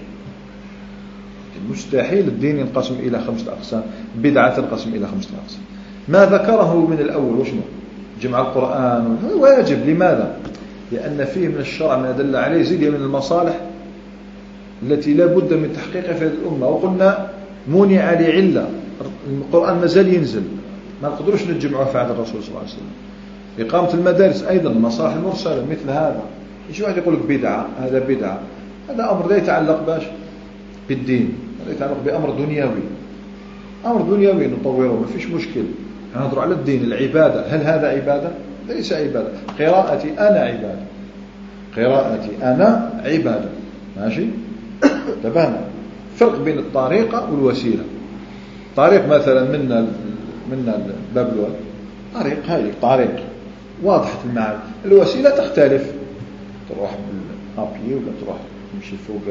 مستحيل الدين ينقسم إلى خمسة أقسام، بدعة تنقسم إلى خمسة أقسام. ما ذكره من الأول وشنو؟ جمع القرآن واجب. لماذا؟ لأن فيه من الشرع ما دل عليه زيد من المصالح التي لا بد من تحقيقها في هذه الأمة. وقلنا منع لعلة، القرآن ما زال ينزل ما نقدروش نجمعه في عهد الرسول صلى الله عليه وسلم. إقامة المدارس أيضا مصالح المرسلة مثل هذا. يجي واحد يقول لك بدعة، هذا بدعة، هذا أمر لا يتعلق باش بالدين، هذا يتعلق بأمر دنيوي. أمر دنيوي نطوره ما فيش مشكل. نهضر على الدين العبادة. هل هذا عبادة؟ ليس عبادة. قراءتي أنا عبادة، قراءتي أنا عبادة. ماشي؟ تبانا فرق بين الطريقة والوسيلة. طريق مثلا من من باب الواد طريق هاي طريق واضحة المعاني. الوسيلة تختلف، تروح بالأبي ولا تروح تمشي فوق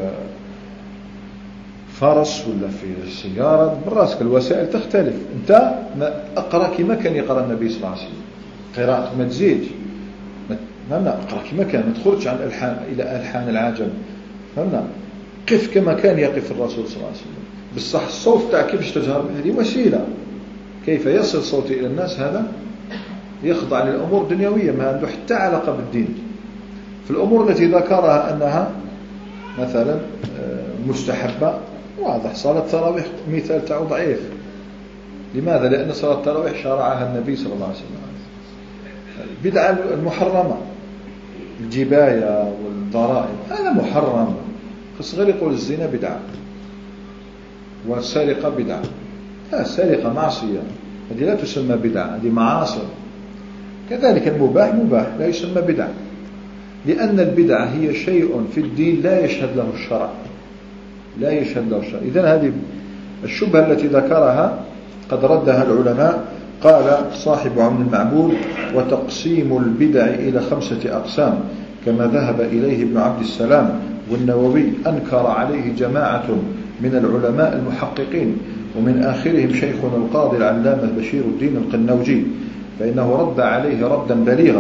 فرس ولا في السيارة براسك. الوسائل تختلف. أنت ما أقرأ كما كان يقرأ النبي صلى الله عليه وسلم. قراءة ما تزيد فهمنا. أقرأ كما كان ما تخرجش عن الألحان إلى ألحان العجم. فهمنا. قف كما كان يقف الرسول صلى الله عليه وسلم. بالصح الصوت تاع كيفاش تجهر هذه وسيلة. كيف يصل صوتي إلى الناس هذا يخضع للأمور دنيوية ما عنده حتى علاقة بالدين. في الأمور التي ذكرها أنها مثلا مستحبة واضح. صلاة التراويح مثال تاعو ضعيف. لماذا؟ لأن صلاة التراويح شرعها النبي صلى الله عليه وسلم. البدعة المحرمة الجباية والضرائب هذا محرم. فصغير يقول الزنا بدعة والسرقة بدعة. لا، السرقة معصية هذه لا تسمى بدعة، هذه معاصي. كذلك المباح مباح لا يسمى بدعة، لأن البدعة هي شيء في الدين لا يشهد له الشرع، لا يشهد له الشرع. إذن هذه الشبهة التي ذكرها قد ردها العلماء. قال صاحب عون المعبود وتقسيم البدع إلى خمسة أقسام كما ذهب إليه ابن عبد السلام، والنووي أنكر عليه جماعة من العلماء المحققين، ومن آخرهم شيخنا القاضي العلامة بشير الدين القنوجي، فإنه رد عليه ردا بليغا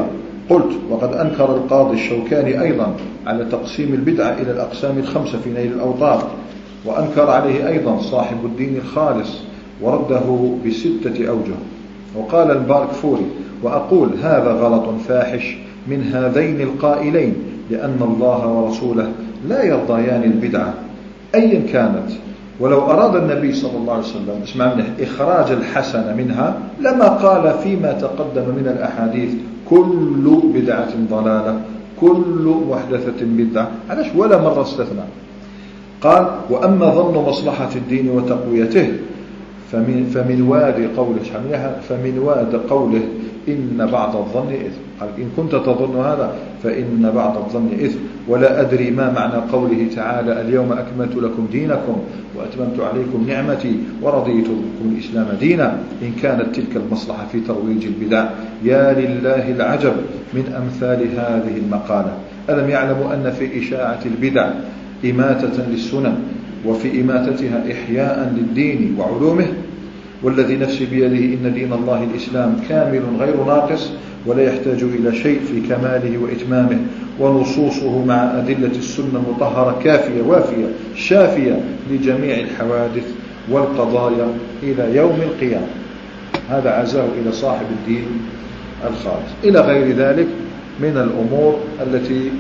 قلت وقد أنكر القاضي الشوكاني أيضا على تقسيم البدعة إلى الأقسام الخمسة في نيل الأوطار، وأنكر عليه أيضا صاحب الدين الخالص ورده بستة أوجه. وقال الباركفوري: وأقول هذا غلط فاحش من هذين القائلين، لأن الله ورسوله لا يرضيان البدعة أيا كانت، ولو أراد النبي صلى الله عليه وسلم اسمع منه إخراج الحسن منها لما قال فيما تقدم من الأحاديث كل بدعة ضلالة كل محدثة بدعة، علاش ولا مرة استثنى. قال: وأما ظن مصلحة الدين وتقويته فمن, فمن واد قوله فمن واد قوله إن بعض الظن إثم. قال: إن كنت تظن هذا فإن بعض الظن إثم، ولا أدري ما معنى قوله تعالى: اليوم أكملت لكم دينكم وأتممت عليكم نعمتي ورضيت لكم الإسلام دينا، إن كانت تلك المصلحة في ترويج البدع. يا لله العجب من أمثال هذه المقالة. ألم يعلموا أن في إشاعة البدع إماتة للسنن، وفي إماتتها إحياء للدين وعلومه؟ والذي نفسي بيده إن دين الله الإسلام كامل غير ناقص، ولا يحتاج إلى شيء في كماله وإتمامه، ونصوصه مع أدلة السنة المطهرة كافية وافية شافية لجميع الحوادث والقضايا إلى يوم القيامة. هذا عزاه إلى صاحب الدين الخالص، إلى غير ذلك من الأمور التي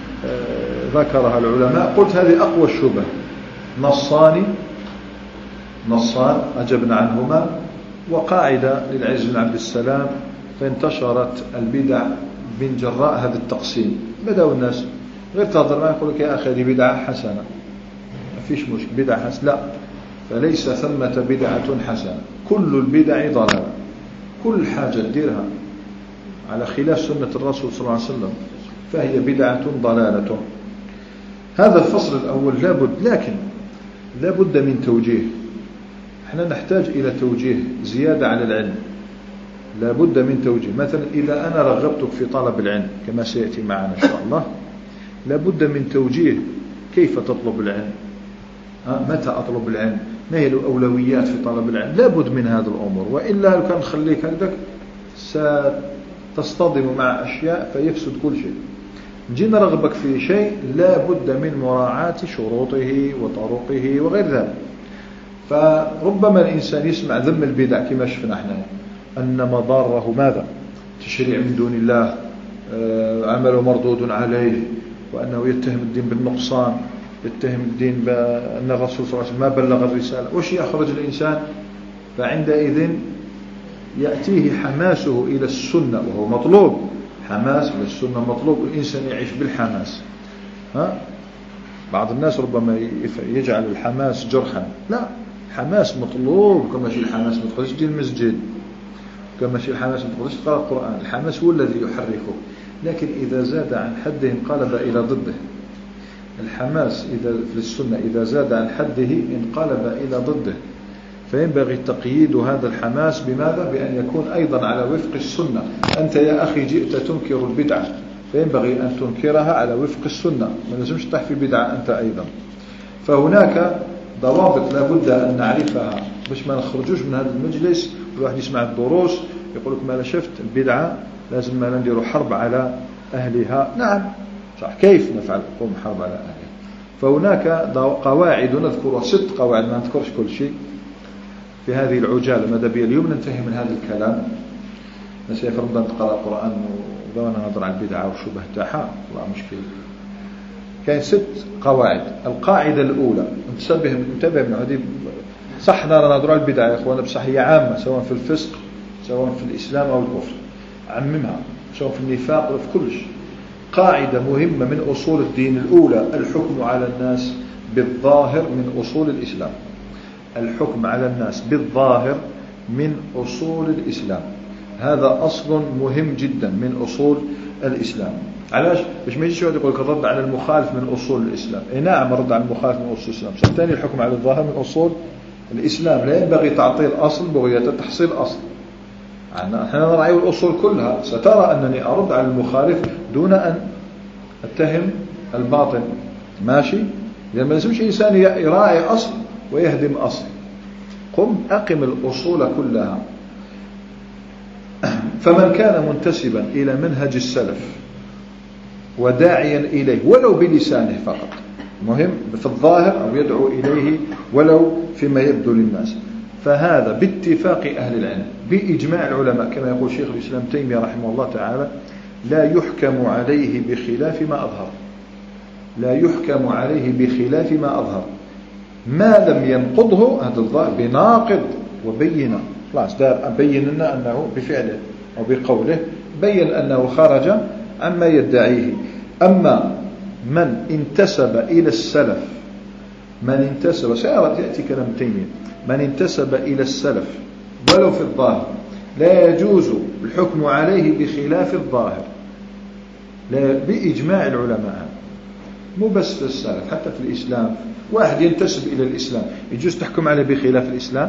ذكرها العلماء. قلت هذه أقوى الشبه، نصان نصان أجبنا عنهما، وقاعدة للعز بن عبد السلام، فانتشرت البدع من جراء هذا التقسيم. بدأوا الناس غير تهضر معه يقول لك يا أخي هذه بدعة حسنة، ما فيش مشكلة بدعة حسنة، لا، فليس ثمة بدعة حسنة، كل البدع ضلالة، كل حاجة تديرها على خلاف سنة الرسول صلى الله عليه وسلم فهي بدعة ضلالة. هذا الفصل الأول لابد، لكن لابد من توجيه. احنا نحتاج إلى توجيه زيادة على العلم، لابد من توجيه. مثلا إذا أنا رغبتك في طلب العلم كما سيأتي معنا إن شاء الله، لابد من توجيه كيف تطلب العلم، متى أطلب العلم، ما هي الأولويات في طلب العلم، لابد من هذه الأمور. وإلا لو كان خليك هكذا ستصطدم مع أشياء فيفسد كل شيء. جينا رغبك في شيء لابد من مراعاة شروطه وطرقه وغير ذلك. فربما الإنسان يسمع ذم البدع كما شفنا احنا أن مضاره ماذا؟ تشريع من دون الله، عمله مردود عليه، وأنه يتهم الدين بالنقصان، يتهم الدين بأن الرسول صلى الله عليه وسلم ما بلغ الرسالة. وش يخرج الإنسان؟ فعندئذ يأتيه حماسه إلى السنة، وهو مطلوب، حماس إلى السنة مطلوب، الإنسان يعيش بالحماس. ها؟ بعض الناس ربما يجعل الحماس جرحا، لا، حماس مطلوب. كما شيء الحماس ما تقدرش تجي المسجد، كما شيء الحماس ما تقدرش تقرأ القرآن، الحماس هو الذي يحركه. لكن إذا زاد عن حده انقلب إلى ضده. الحماس إذا في السنة إذا زاد عن حده انقلب إلى ضده، فينبغي تقييد هذا الحماس بماذا؟ بأن يكون أيضا على وفق السنة. أنت يا أخي جئت تنكر البدعة، فينبغي أن تنكرها على وفق السنة، ما لازمش تطيح في بدعة أنت أيضا. فهناك ضوابط لابد أن نعرفها باش ما نخرجوش من هذا المجلس والواحد يسمع الدروس يقول لك ما شفت البدعة لازم ما نديروا حرب على أهلها. نعم صح، كيف نفعل قوم حرب على أهلها؟ فهناك قواعد نذكرها، ست قواعد، ما نذكرش كل شيء في هذه العجالة. ماذا بي اليوم ننتهي من هذا الكلام، نسيف رمضان تقرأ القرآن ودونا نظر على البدعة والشبه تاعها، والله مشكلة. كاين ست قواعد. القاعدة الأولى، انتبه انتبه من هذه، صح نرى نظر على البدعة يا إخوانا، بصح هي عامة سواء في الفسق سواء في الإسلام أو الكفر، عممها، سواء في النفاق أو في كل شيء. قاعدة مهمة من أصول الدين الأولى: الحكم على الناس بالظاهر من أصول الإسلام. الحكم على الناس بالظاهر من أصول الإسلام، هذا أصل مهم جدا من أصول الإسلام. علاش؟ باش ما يجيش واحد يقول لك الرد على المخالف من أصول الإسلام. اي نعم، الرد على المخالف من أصول الإسلام. ثاني، الحكم على الظاهر من أصول الإسلام. لا ينبغي تعطيل أصل بغية تحصيل أصل. نحن نراعي الأصول كلها. سترى أنني أرد على المخالف دون أن أتهم الباطن، ماشي؟ لأن ما لازمش إنسان يراعي أصل ويهدم أصل. قم أقم الأصول كلها. فمن كان منتسبا إلى منهج السلف وداعيا إليه ولو بلسانه فقط، مهم في الظاهر أو يدعو إليه ولو فيما يبدو للناس، فهذا باتفاق أهل العلم بإجماع العلماء كما يقول شيخ الإسلام تيمية رحمه الله تعالى: لا يحكم عليه بخلاف ما أظهر، لا يحكم عليه بخلاف ما أظهر ما لم ينقضه هذا الظاهر بناقض وبينه. خلاص دار بين لنا أنه بفعله أو بقوله بين أنه خرج عما يدعيه. أما من انتسب إلى السلف، من انتسب سيأتي كلام تيمية، من انتسب إلى السلف ولو في الظاهر لا يجوز الحكم عليه بخلاف الظاهر، لا بإجماع العلماء، مو بس في السلف حتى في الإسلام. واحد ينتسب إلى الإسلام يجوز تحكم عليه بخلاف الإسلام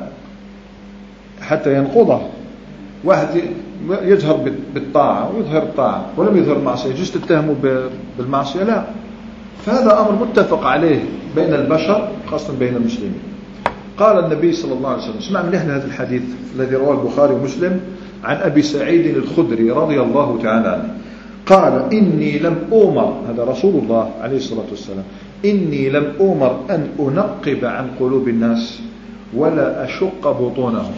حتى ينقضه. واحد يجهر بالطاعة ويظهر الطاعة ولم يظهر المعصية يجوز تتهمه بالمعصية؟ لا. فهذا أمر متفق عليه بين البشر خاصة بين المسلمين. قال النبي صلى الله عليه وسلم، اسمع من أهل هذا الحديث الذي رواه البخاري ومسلم عن أبي سعيد الخدري رضي الله تعالى عنه قال: إني لم أؤمر، هذا رسول الله عليه الصلاة والسلام، إني لم أؤمر أن أنقب عن قلوب الناس ولا أشق بطونهم.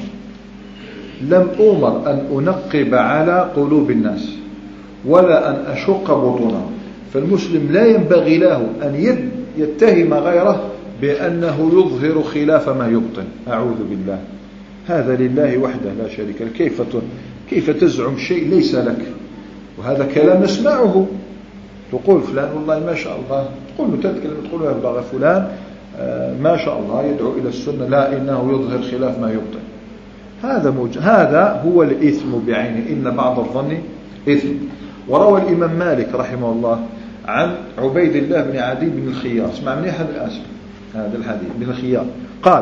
لم أؤمر أن أنقب على قلوب الناس ولا أن أشق بطونهم. فالمسلم لا ينبغي له أن يتهم غيره بأنه يظهر خلاف ما يبطن، أعوذ بالله، هذا لله وحده لا شريك له. كيف كيف تزعم شيء ليس لك؟ وهذا كلام نسمعه، تقول فلان والله ما شاء الله، تقول له تتكلم تقول له يبلغ فلان ما شاء الله يدعو إلى السنة، لا إنه يظهر خلاف ما يبطن. هذا موج... هذا هو الإثم بعينه، إن بعض الظن إثم. وروى الإمام مالك رحمه الله عن عبيد الله بن عدي بن الخيار، اسمع منيح هذا الاسم، هذا الحديث بن الخيار، قال: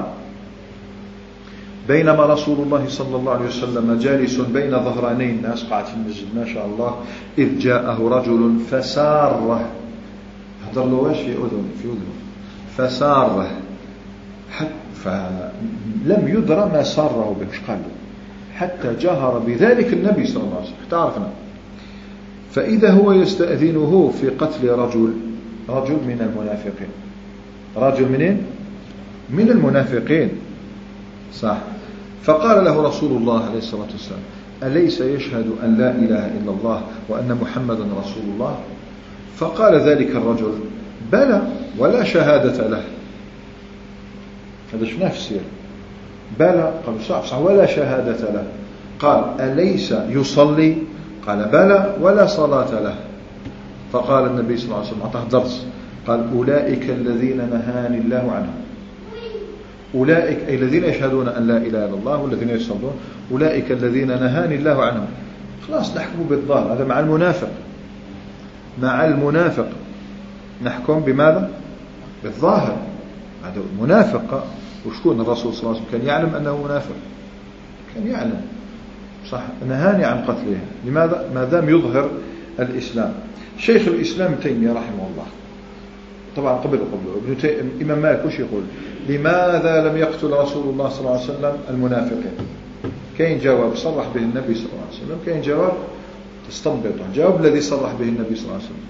بينما رسول الله صلى الله عليه وسلم جالس بين ظهراني الناس، قاعد في المسجد ما شاء الله، إذ جاءه رجل فساره، هدر له واش في أذن في أذنه، فساره حتى فلم يدرى ما ساره به، مش قال له، حتى جهر بذلك النبي صلى الله عليه وسلم، اعترفنا. فإذا هو يستأذنه في قتل رجل رجل من المنافقين، رجل منين؟ من المنافقين، صح. فقال له رسول الله عليه الصلاة والسلام: أليس يشهد أن لا إله إلا الله وأن محمدا رسول الله؟ فقال ذلك الرجل: بلى ولا شهادة له. هذا شفناه في السيرة، بلى، قالوا صح صح ولا شهادة له. قال: أليس يصلي؟ قال: بلى ولا صلاة له. فقال النبي صلى الله عليه وسلم، أعطاه درس، قال: أولئك الذين نهاني الله عنهم. أولئك أي الذين يشهدون أن لا إله إلا الله والذين يصلون، أولئك الذين نهاني الله عنهم. خلاص نحكم بالظاهر، هذا مع المنافق، مع المنافق نحكم بماذا؟ بالظاهر. هذا منافق. وشكون الرسول صلى الله عليه وسلم كان يعلم أنه منافق، كان يعلم، صح، نهاني عن قتله. لماذا؟ ما دام يظهر الإسلام. شيخ الإسلام تيمية رحمه الله، طبعا قبل قبله ابن تي... الإمام مالك وش يقول؟ لماذا لم يقتل رسول الله صلى الله عليه وسلم المنافقين؟ كاين جواب صرح به النبي صلى الله عليه وسلم، كاين جواب تستنبطه. الجواب الذي صرح به النبي صلى الله عليه وسلم: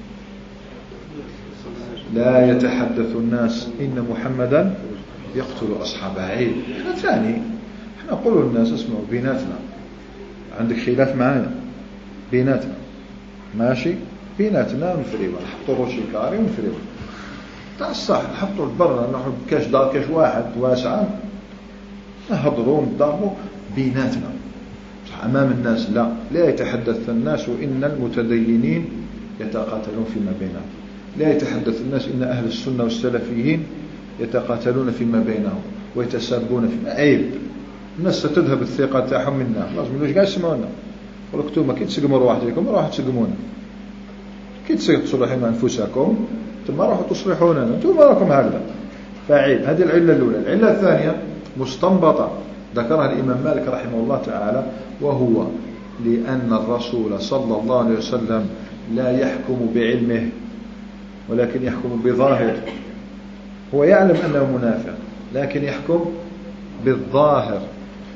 لا يتحدث الناس إن محمدا يقتل أصحابه. عيب. ثاني احنا نقول للناس: اسمعوا بيناتنا، عندك خلاف معايا بيناتنا، ماشي بيناتنا، نفريوا، نحطوا روشي كاري ونفريوا، تاع الصح نحطوا البر، نحط كاش دار كاش واحد واسعة، نهضروا ونضربوا بيناتنا، صح، أمام الناس لا. لا يتحدث الناس إن المتدينين يتقاتلون فيما بينهم، لا يتحدث الناس إن أهل السنة والسلفيين يتقاتلون فيما بينهم ويتسابون في عيب. الناس ستذهب الثقة تاعهم منا، خلاص ملوش قاعد يسمعونا. ولك توما كي تسقموا رواحكم راح تسقمونا، كي تصلحون أنفسكم ثم راحوا تصلحوننا، انتم راكم هكذا. فعيب. هذه العلة الأولى. العلة الثانية مستنبطة ذكرها الإمام مالك رحمه الله تعالى، وهو لأن الرسول صلى الله عليه وسلم لا يحكم بعلمه ولكن يحكم بظاهر. هو يعلم أنه منافق لكن يحكم بالظاهر.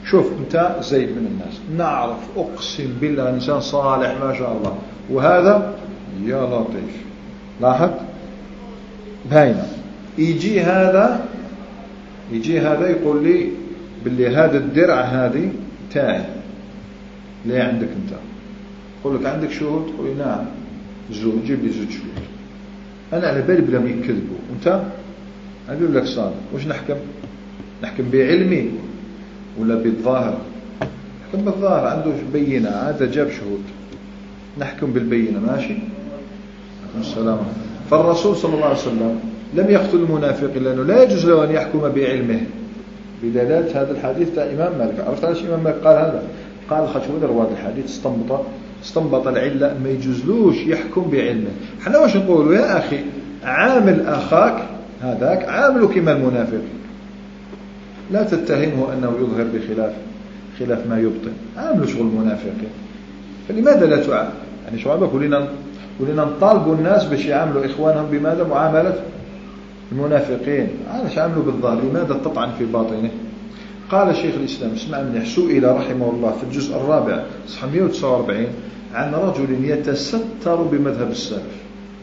شوف أنت زيد من الناس، نعرف أقسم بالله إنسان صالح ما شاء الله، وهذا يا لطيف لاحظ باينة. يجي هذا يجي هذا يقول لي باللي هذا الدرع هذه تاعي، ليه عندك أنت؟ يقول لك عندك شهود؟ تقول لي نعم زوج، جيب لي زوج شهود. أنا على بالي بلا يكذبوا، وأنت أقول لك صادق. وش نحكم؟ نحكم بعلمي ولا بالظاهر؟ نحكم بالظاهر، عنده بينة، هذا جاب شهود، نحكم بالبينة. ماشي السلام. فالرسول صلى الله عليه وسلم لم يقتل المنافق لأنه لا يجوز له أن يحكم بعلمه، بدلالة هذا الحديث تاع إمام مالك. عرفت علاش إمام مالك قال هذا؟ قال خشوة رواد الحديث استنبط استنبط العلة ما يجوزلوش يحكم بعلمه. حنا واش نقولوا يا أخي؟ عامل أخاك هذاك عامله كما المنافق، لا تتهمه أنه يظهر بخلاف خلاف ما يبطن، عامله شغل المنافقين. فلماذا لا تعامل؟ يعني شعبك ولينا ولينا نطالبوا الناس باش يعاملوا إخوانهم بماذا؟ معاملة المنافقين. علاش عاملوا بالظاهر؟ لماذا تطعن في باطنه؟ قال شيخ الإسلام اسمع مني، سئل رحمه الله في الجزء الرابع صفحة مئة وتسعة وأربعين عن رجل يتستر بمذهب السلف.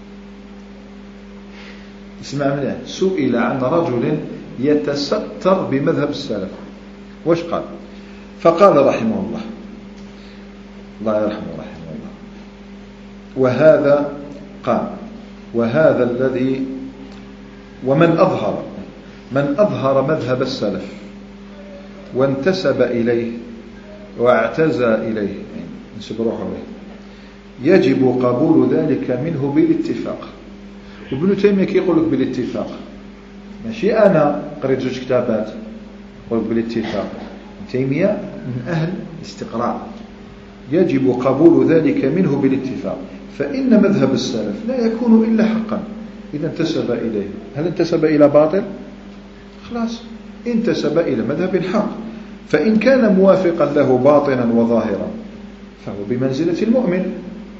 اسمع مني، سئل عن رجل يتستر بمذهب السلف، وش قال؟ فقال رحمه الله، الله يرحمه رحمه الله، وهذا قال وهذا الذي ومن أظهر من أظهر مذهب السلف وانتسب إليه واعتزى إليه، نسب روحه إليه، يجب قبول ذلك منه بالاتفاق. وابن تيمية يقول لك بالاتفاق، ماشي أنا قريت زوج كتابات يقول لك بالاتفاق. تيمية من أهل الاستقراء، يجب قبول ذلك منه بالاتفاق، فإن مذهب السلف لا يكون إلا حقا إذا انتسب إليه. هل انتسب إلى باطل؟ خلاص انتسب إلى مذهب حق. فإن كان موافقا له باطنا وظاهرا فهو بمنزلة المؤمن،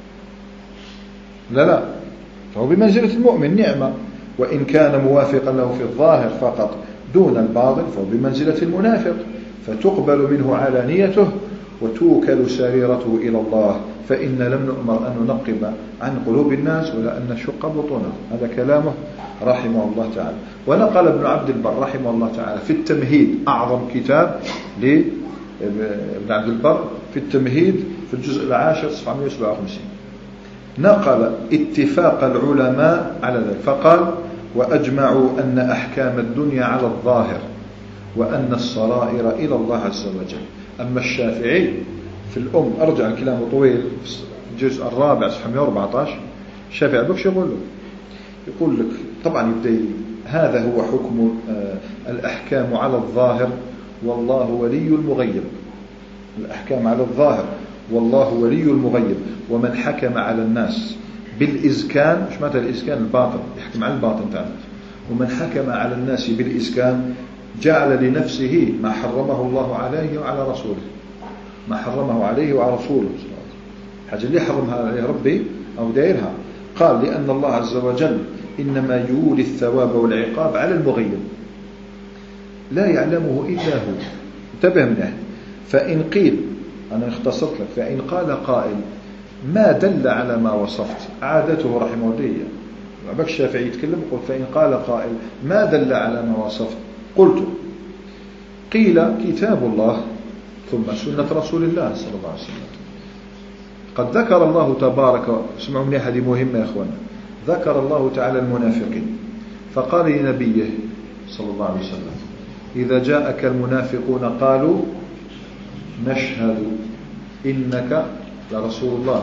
لا لا فهو بمنزلة المؤمن نعمة. وإن كان موافقا له في الظاهر فقط دون الباطن فهو بمنزلة المنافق، فتقبل منه علانيته وتوكل سريرته إلى الله، فإن لم نؤمر أن ننقب عن قلوب الناس ولا أن نشق بطونهم. هذا كلامه رحمه الله تعالى. ونقل ابن عبد البر رحمه الله تعالى في التمهيد، أعظم كتاب لابن عبد البر في التمهيد في الجزء العاشر صفحة مئة وسبعة وخمسين، نقل اتفاق العلماء على ذلك فقال: وأجمعوا أن أحكام الدنيا على الظاهر وأن الصرائر إلى الله عز وجل. أما الشافعي في الأم، أرجع الكلام طويل في الجزء الرابع صفحة مئة وأربعة عشر، الشافعي بكش يقول له يقول لك طبعا يبدأ هذا هو حكم الأحكام على الظاهر والله ولي المغيب. الأحكام على الظاهر والله ولي المغيب. ومن حكم على الناس بالإزكان، مش معنى الإزكان الباطن، يحكم على الباطن تعالى. ومن حكم على الناس بالإزكان جعل لنفسه ما حرمه الله عليه وعلى رسوله، ما حرمه عليه وعلى رسوله. حاجة اللي حرمها عليه ربي أو دايرها. قال: لأن الله عز وجل إنما يولي الثواب والعقاب على المغيب لا يعلمه إلا هو. انتبه منه. فإن قيل، أنا اختصرت لك، فإن قال قائل: ما دل على ما وصفت، عادته رحمه الله عبك الشافعي يتكلم يقول: فإن قال قائل ما دل على ما وصفت، قلت: قيل كتاب الله ثم سنة رسول الله صلى الله عليه وسلم. قد ذكر الله تبارك، اسمعوا مني هذه مهمة يا أخوانا، ذكر الله تعالى المنافقين فقال لنبيه صلى الله عليه وسلم: إذا جاءك المنافقون قالوا نشهد إنك لرسول الله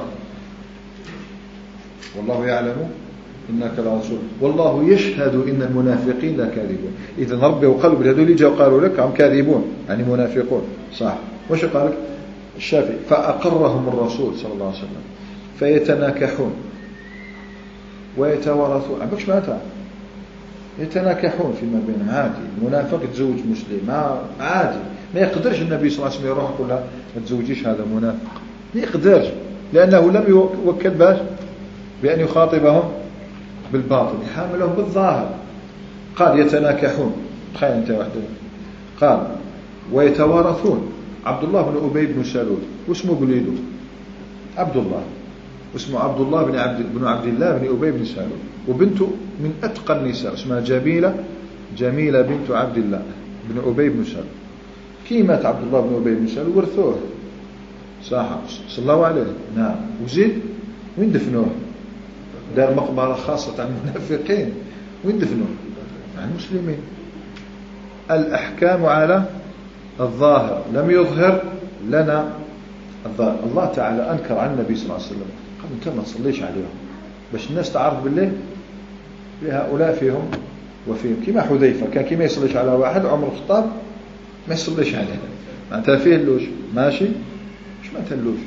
والله يعلم إنك لرسول، والله يشهد إن المنافقين لكاذبون. إذا ربي وقلب الهدول جاءوا قالوا لك هم كاذبون، يعني منافقون، صح. وش قال لك الشافعي؟ فأقرهم الرسول صلى الله عليه وسلم فيتناكحون ويتوارثون. عبكش ماذا يتناكحون فيما بينهم عادي. المنافق يتزوج مسلم ما عادي، ما يقدرش النبي صلى الله عليه وسلم يروح يقول له ما تزوجيش هذا منافق، ما يقدرش، لأنه لم يوكل باش بأن يخاطبهم بالباطل، يحاملهم بالظاهر. قال: يتناكحون، تخيل أنت وحده. قال: ويتوارثون، عبد الله بن أبي بن سلول واسمه بليده عبد الله، واسمه عبد الله بن عبد بن عبد الله بن أبي بن سلول، وبنته من أتقى النساء اسمها جميلة جميلة بنت عبد الله بن أبي بن سلول. كي مات عبد الله بن أبي بن سلول ورثوه صح صلوا عليه نعم، وزيد وين دفنوه؟ دار مقبرة خاصة عن المنافقين، وين دفنوه؟ عن المسلمين. الأحكام على الظاهر، لم يظهر لنا الظاهر. الله تعالى أنكر عن النبي صلى الله عليه وسلم قال أنت ما تصليش عليهم باش الناس تعرف بالله بهؤلاء فيهم وفيهم. كما حذيفة كان كما يصليش على واحد عمر الخطاب ما يصليش عليه، معناتها فيه اللوج ماشي مش معناتها اللوج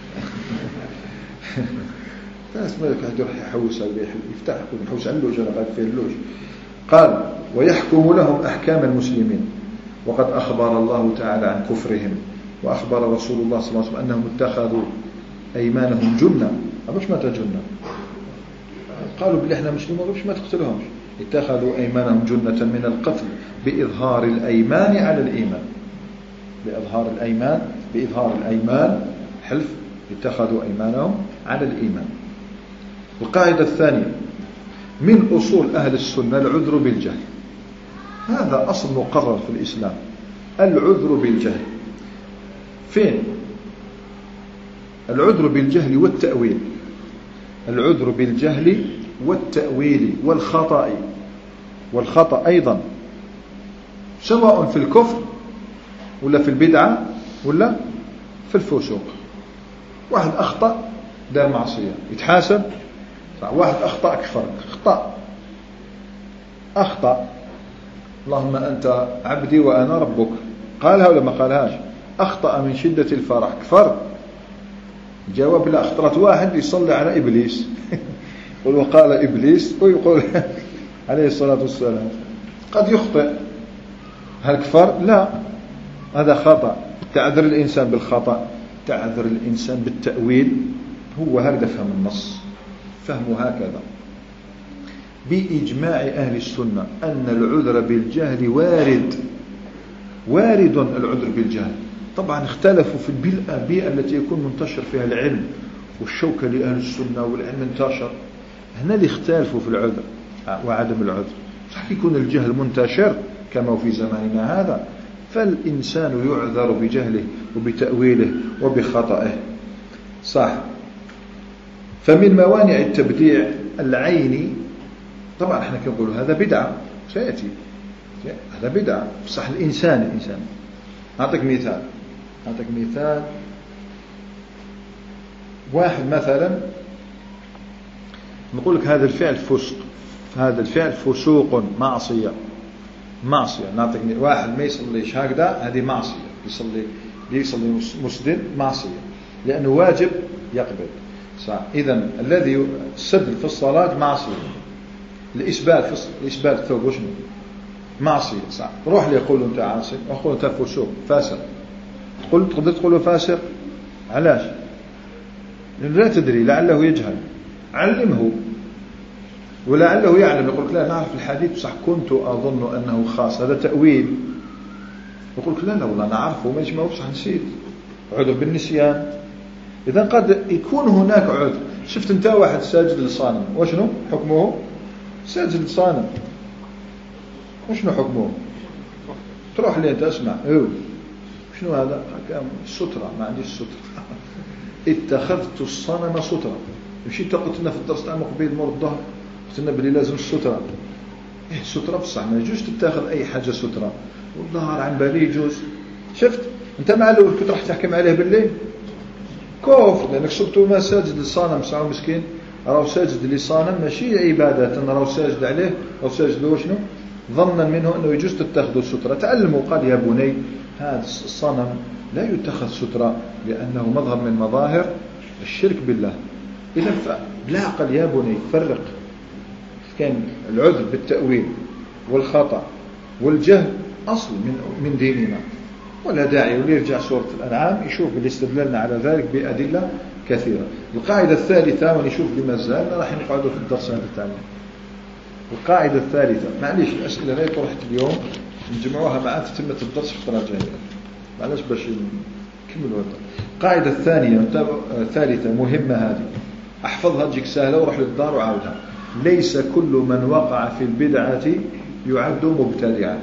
الناس ما يروح يحوس يفتح يحوس على اللوج أنا قاعد فيه اللوج. قال ويحكم لهم أحكام المسلمين، وقد أخبر الله تعالى عن كفرهم، وأخبر رسول الله صلى الله عليه وسلم أنهم اتخذوا أيمانهم جنة. أبوش ما تجنة قالوا بالله احنا مسلمون أبوش ما تقتلهمش، اتخذوا أيمانهم جنة من القتل بإظهار الأيمان على الإيمان، بإظهار الأيمان بإظهار الأيمان حلف، اتخذوا أيمانهم على الإيمان. القاعدة الثانية من أصول أهل السنة العذر بالجهل، هذا أصل مقرر في الإسلام، العذر بالجهل. فين؟ العذر بالجهل والتأويل، العذر بالجهل والتأويل والخطأ، والخطأ أيضا سواء في الكفر ولا في البدعة ولا في الفسوق. واحد أخطأ دار معصية يتحاسب، واحد أخطأ كفر أخطأ أخطأ اللهم أنت عبدي وأنا ربك، قالها ولا ما قالهاش؟ أخطأ من شدة الفرح كفر. جواب لا، اخترت واحد يصلي على إبليس يقول وقال إبليس ويقول عليه الصلاة والسلام، قد يخطئ، هل كفر؟ لا، هذا خطأ. تعذر الإنسان بالخطأ، تعذر الإنسان بالتأويل، هو هكذا فهم النص، فهمه هكذا بإجماع أهل السنة أن العذر بالجهل وارد، وارد العذر بالجهل. طبعا اختلفوا في البيئة البيئة التي يكون منتشر فيها العلم والشوكة لأهل السنة والعلم انتشر، هنا اللي اختلفوا في العذر وعدم العذر. صح يكون الجهل منتشر كما في زماننا هذا، فالإنسان يعذر بجهله وبتأويله وبخطئه صح. فمن موانع التبديع العيني، طبعا احنا كنقول هذا بدعة سيأتي، هذا بدعة صح. الإنسان الإنسان أعطيك مثال أعطيك مثال واحد مثلا نقول لك هذا الفعل فسق، هذا الفعل فسوق معصية معصية. نعطيك واحد ما يصليش هكذا، هذه معصية، يصلي يصلي مسدد معصية لأنه واجب يقبل صح. إذن الذي السدل في الصلاة معصية، الإسبال في الإسبال الثوب وشنو معصية صح. روح لي يقول أنت عاصي وأقول أنت فسوق فاسق، تقول تقدر تقول فاسق علاش؟ لأنه لا تدري، لعله يجهل، علمه ولعله يعلم. يقول لك لا نعرف الحديث صح كنت أظن أنه خاص، هذا تأويل. يقول لك لا لا والله نعرفه ما يجمعه بصح نسيت، عذر بالنسيان. إذا قد يكون هناك عذر. شفت أنت واحد ساجد للصنم وشنو حكمه؟ ساجد للصنم وشنو حكمه؟ تروح لي أنت اسمع أيوه شنو هذا؟ سترة، ما عنديش سترة اتخذت الصنم سترة. مشيت قلت لنا في الدرس تاع قبيل مر الظهر قلت لنا بلي لازم السترة. إيه سترة بصح ما يجوز تتاخذ أي حاجة سترة، والظهر عن بالي يجوز. شفت أنت مع الأول كنت راح تحكم عليه بالليل كوف، لأنك صرتوا ما ساجد للصنم ساعة مسكين، راهو ساجد للصنم ماشي عبادة، راهو ساجد عليه راهو ساجد له شنو ظنا منه أنه يجوز تتخذ سترة. تعلموا قال يا بني هذا الصنم لا يتخذ سترة لأنه مظهر من مظاهر الشرك بالله. إذا لا قال يا بني فرق كان العذر بالتأويل والخطأ والجهل أصل من من ديننا، ولا داعي وليرجع سورة الأنعام يشوف اللي استدللنا على ذلك بأدلة كثيرة. القاعدة الثالثة ونشوف لما زالنا راح نقعدوا في الدرس هذا الثاني. القاعدة الثالثة معليش الأسئلة لا طرحت اليوم نجمعوها مع تتمة الدرس في الفترة الجاية معلش باش نكمل هذا. القاعدة الثانية الثالثة مهمة هذه، احفظها تجيك سهلة وروح للدار وعاودها. ليس كل من وقع في البدعة يعد مبتدعا.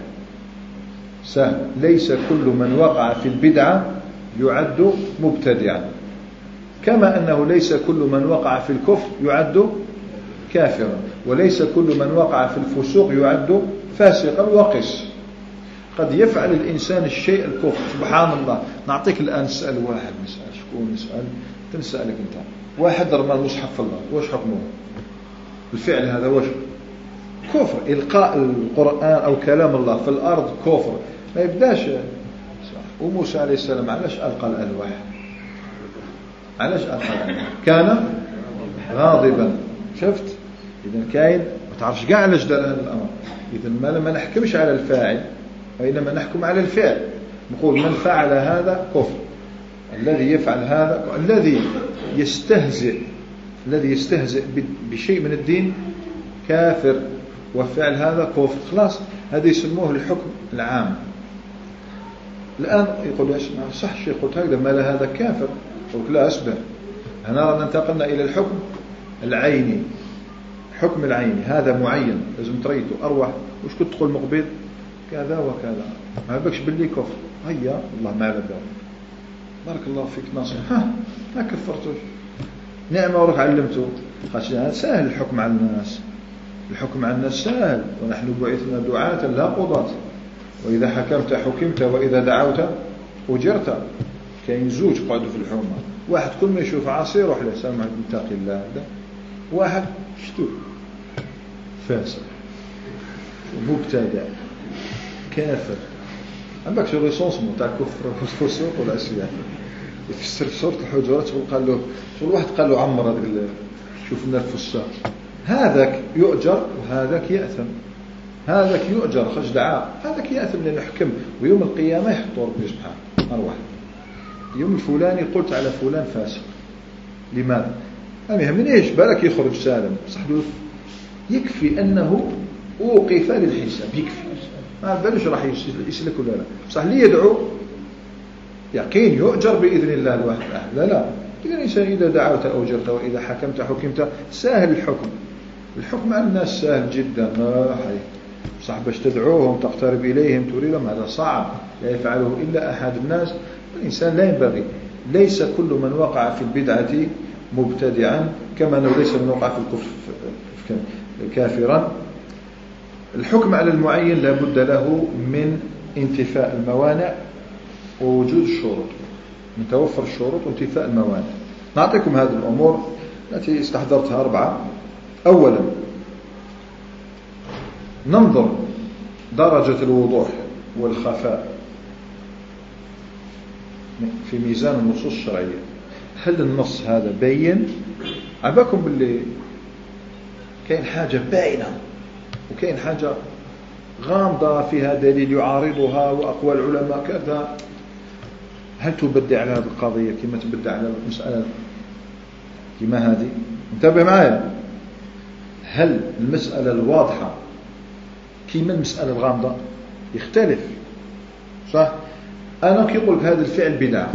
سهل. ليس كل من وقع في البدعة يعد مبتدعا، كما أنه ليس كل من وقع في الكفر يعد كافرا، وليس كل من وقع في الفسوق يعد فاسقا. وقس. قد يفعل الإنسان الشيء الكفر، سبحان الله. نعطيك الآن نسأل واحد، نسأل شكون نسأل تنسألك أنت. واحد رمى المصحف في الله، واش حكمه؟ الفعل هذا واش؟ كفر. إلقاء القرآن أو كلام الله في الأرض كفر. ما يبداش. وموسى عليه السلام علاش ألقى الألواح؟ علاش ألقى الألواح؟ كان غاضبا. شفت؟ إذا كاين ما تعرفش كاع علاش دار هذا الأمر. إذا ما ما نحكمش على الفاعل، وإنما نحكم على الفعل. نقول من فعل هذا كفر، الذي يفعل هذا، الذي يستهزئ الذي يستهزئ بشيء من الدين كافر، وفعل هذا كفر. خلاص، هذا يسموه الحكم العام. الآن يقول يا صح الشيء قلت هكذا، ما لا هذا كافر. قلت لا أسبه، هنا انتقلنا إلى الحكم العيني. حكم العيني هذا معين لازم تريته. أروح وش كنت تقول مقبل كذا وكذا، ما بكش باللي كفر. هيا الله ما على بالك، بارك الله فيك ناصر، ها ما كفرتوش، نعمة وراك علمته. خاصة سهل الحكم على الناس، الحكم على الناس سهل. ونحن بعثنا دعاة لا قضاة، وإذا حكمت حكمت وإذا دعوت أجرت. كاين زوج قعدوا في الحومة، واحد كل ما يشوف عاصي يروح له سلام عليكم اتقي الله، واحد شتو فاسق مبتدع كافر. عندك شو ريسونسمون تاع كفر والفسوق والعصيان. يفسر في سورة الحجرات قال له شو الواحد قال له عمر هذاك شوف لنا الفساق، هذاك يؤجر وهذاك يأثم. هذاك يؤجر خرج دعاء، هذاك يأثم لأنه حكم، ويوم القيامة يحطوا ربي سبحانه أرواح. يوم الفلاني قلت على فلان فاسق، لماذا؟ ما يهمنيش بالك يخرج سالم، صح له يكفي أنه أوقف للحساب، يكفي ما بالوش راح يسلك ولا لا. صح لي يدعو يقين يؤجر بإذن الله الواحد الأحد. لا لا الإنسان إذا دعوت أوجرت وإذا حكمت حكمت. سهل الحكم، الحكم على الناس سهل جدا. صح باش تدعوهم تقترب إليهم تريدهم هذا صعب، لا يفعله إلا أحد الناس. الإنسان لا ينبغي. ليس كل من وقع في البدعة مبتدعا، كما أنه ليس من وقع في الكفر كافرا. الحكم على المعين لا بد له من انتفاء الموانع ووجود الشروط، من توفر الشروط وانتفاء الموانع. نعطيكم هذه الأمور التي استحضرتها أربعة. أولا ننظر درجة الوضوح والخفاء في ميزان النصوص الشرعية. هل النص هذا بين؟ عباكم باللي كاين حاجة باينة وكاين حاجة غامضة فيها دليل يعارضها وأقوال العلماء كذا. هل تبدع على هذه القضية كما تبدع على المسألة كما هذه؟ انتبه معايا. هل المسألة الواضحة كما المسألة الغامضة؟ يختلف، صح؟ أنا كي أقول لك هذا الفعل بدعة،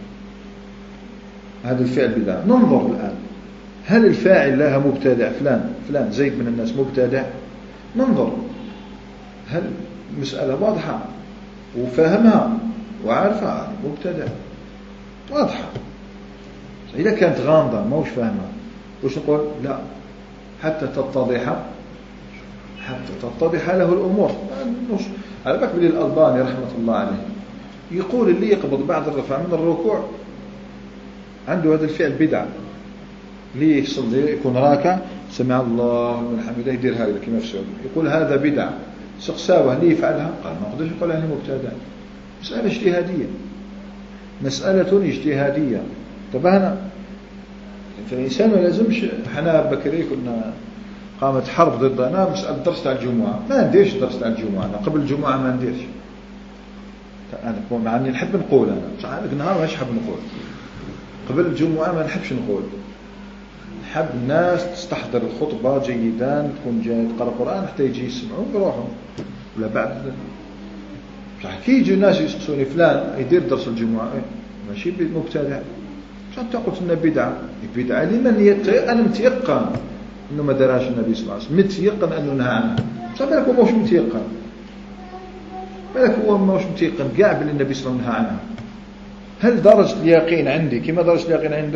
هذا الفعل بدعة، ننظر الآن هل الفاعل لها مبتدع فلان فلان زيد من الناس مبتدع. ننظر هل مسألة واضحة وفاهمها وعارفها مبتدع واضحة. إذا كانت غامضة ما وش فاهمها وش نقول؟ لا حتى تتضح حتى تتضح له الأمور. على بالك بلي الألباني رحمة الله عليه يقول اللي يقبض بعد الرفع من الركوع عنده هذا الفعل بدعة. ليه يصلي يكون راكع سمع الله من حمده يديرها كما في السعودية، يقول هذا بدعة. سقساوه ليه يفعلها؟ قال ما قدرش يقول أنه مبتدع. مسألة اجتهادية، مسألة اجتهادية. انتبهنا. فالإنسان ما لازمش. حنا بكري كنا قامت حرب ضدنا مسألة درس تاع الجمعة، ما نديرش درس تاع الجمعة. أنا قبل الجمعة ما نديرش. أنا مع أني نحب نقول أنا مش عارف نهار ما نحب نقول قبل الجمعة ما نحبش نقول. نحب الناس تستحضر الخطبة جيدا، تكون جاي تقرأ قرآن حتى يجي يسمعون بروحهم، ولا بعد صح كي يجي الناس يسقسوني فلان يدير درس الجمعة إيه؟ ماشي مبتدع. مش أنت قلت لنا بدعة بدعة لمن يت... أنا متيقن إنه ما دراش النبي صلى الله عليه وسلم، متيقن أنه نهى عنه. بس بالك هو مش متيقن، بالك هو مش متيقن كاع باللي النبي صلى الله عليه وسلم نهى عنها. هل درجة اليقين عندي كما درجة اليقين عنده؟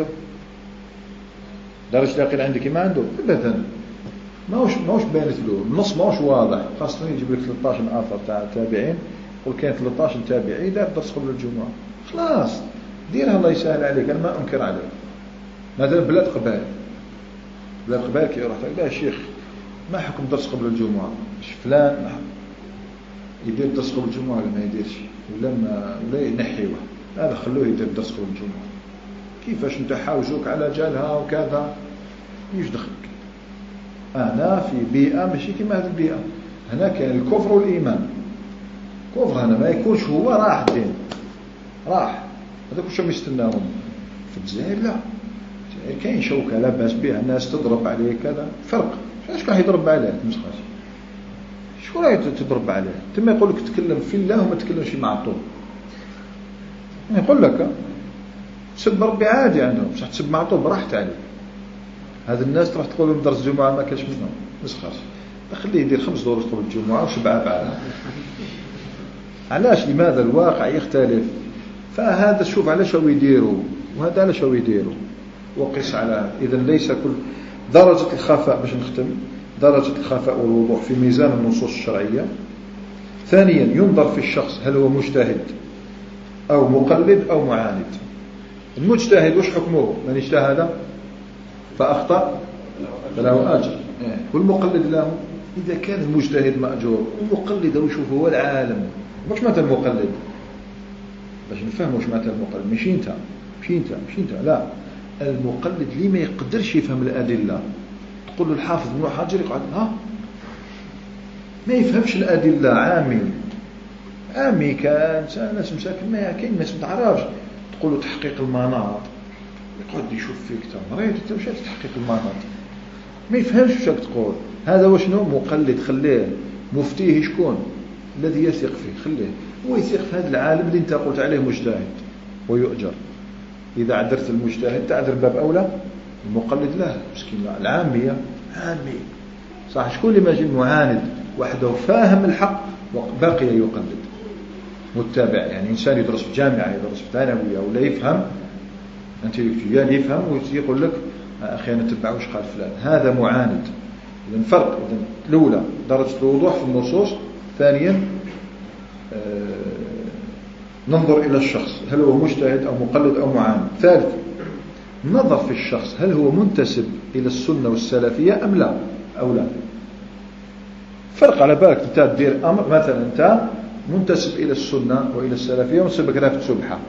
درجة اليقين عندي كما عنده؟ أبدا. ماهوش ماهوش بانت له النص، ماهوش واضح. خاصة يجيب لك ثلاثة عشر آثار تاع التابعين يقول كاين ثلاثة عشر تابعي دار درس قبل الجمعة، خلاص ديرها الله يسهل عليك، أنا ما أنكر عليك. مثلا بلاد قبائل، بلاد قبائل كي يروح لا يا شيخ ما حكم درس قبل الجمعة؟ مش فلان يدير درس قبل الجمعة ولا ما يديرش ولا ما ولا ينحيوه، هذا خلوه يدير درس قبل الجمعة. كيفاش انت حاوجوك على جالها وكذا ايش دخلك؟ انا في بيئة ماشي كما هذه البيئة. هنا كان الكفر والإيمان. كفر هنا ما يكونش هو راح الدين راح، هذا كل شيء يستناهم. في الجزائر لا، الجزائر كاين شوكة لا باس بها، الناس تضرب عليه كذا فرق. اش كان يضرب عليه مسخاش؟ شو راهي تضرب عليه؟ تما يقول لك تكلم في الله وما تكلمش مع الطول. يقول لك تسب ربي عادي عندهم، بصح تسب مع طول براحت عليه. هذا الناس تروح تقول لهم درس الجمعة ما كاش منهم مسخاش، خليه يدير خمس دروس قبل الجمعة وسبعة بعدها. علاش؟ لماذا الواقع يختلف. فهذا شوف على شو يديروا وهذا على شو يديروا وقس على. إذا ليس كل درجة الخفاء، باش نختم، درجة الخفاء والوضوح في ميزان النصوص الشرعية. ثانيا ينظر في الشخص هل هو مجتهد أو مقلد أو معاند. المجتهد وش حكمه؟ من اجتهد فأخطأ فله أجر، والمقلد له إذا كان المجتهد مأجور والمقلد وش هو العالم. مش متى المقلد باش نفهم وش متى المقلد، مش انت مش انت مش انت لا، المقلد اللي ما يقدرش يفهم الأدلة. تقول له الحافظ ابن حجر يقعد ها ما يفهمش الأدلة، عامي عامي كان ناس مساكن ما كاين ناس ما تعرفش. تقول له تحقيق المناط يقعد يشوف فيك تمريض انت واش تحقيق المناط، ما يفهمش واش تقول. هذا وشنو؟ مقلد. خليه مفتيه شكون؟ الذي يثق فيه، خليه هو يثق في هذا العالم اللي انت قلت عليه مجتهد ويؤجر. اذا عذرت المجتهد تعذر باب اولى المقلد له مسكين. العاميه عامي صح، شكون اللي ماجي معاند وحده فاهم الحق وباقي يقلد متابع. يعني انسان يدرس في جامعه يدرس في ثانويه ولا يفهم، انت يا يفهم ويقول لك اخي انا تبع واش قال فلان، هذا معاند. اذا فرق. اذا الاولى درجه الوضوح في النصوص. ثانيا آه ننظر الى الشخص هل هو مجتهد او مقلد او معاند. ثالث نظر في الشخص هل هو منتسب الى السنه والسلفيه ام لا او لا. فرق على بالك انت تدير امر مثلا انت منتسب الى السنه والى السلفيه ونسبك رافد سبحه،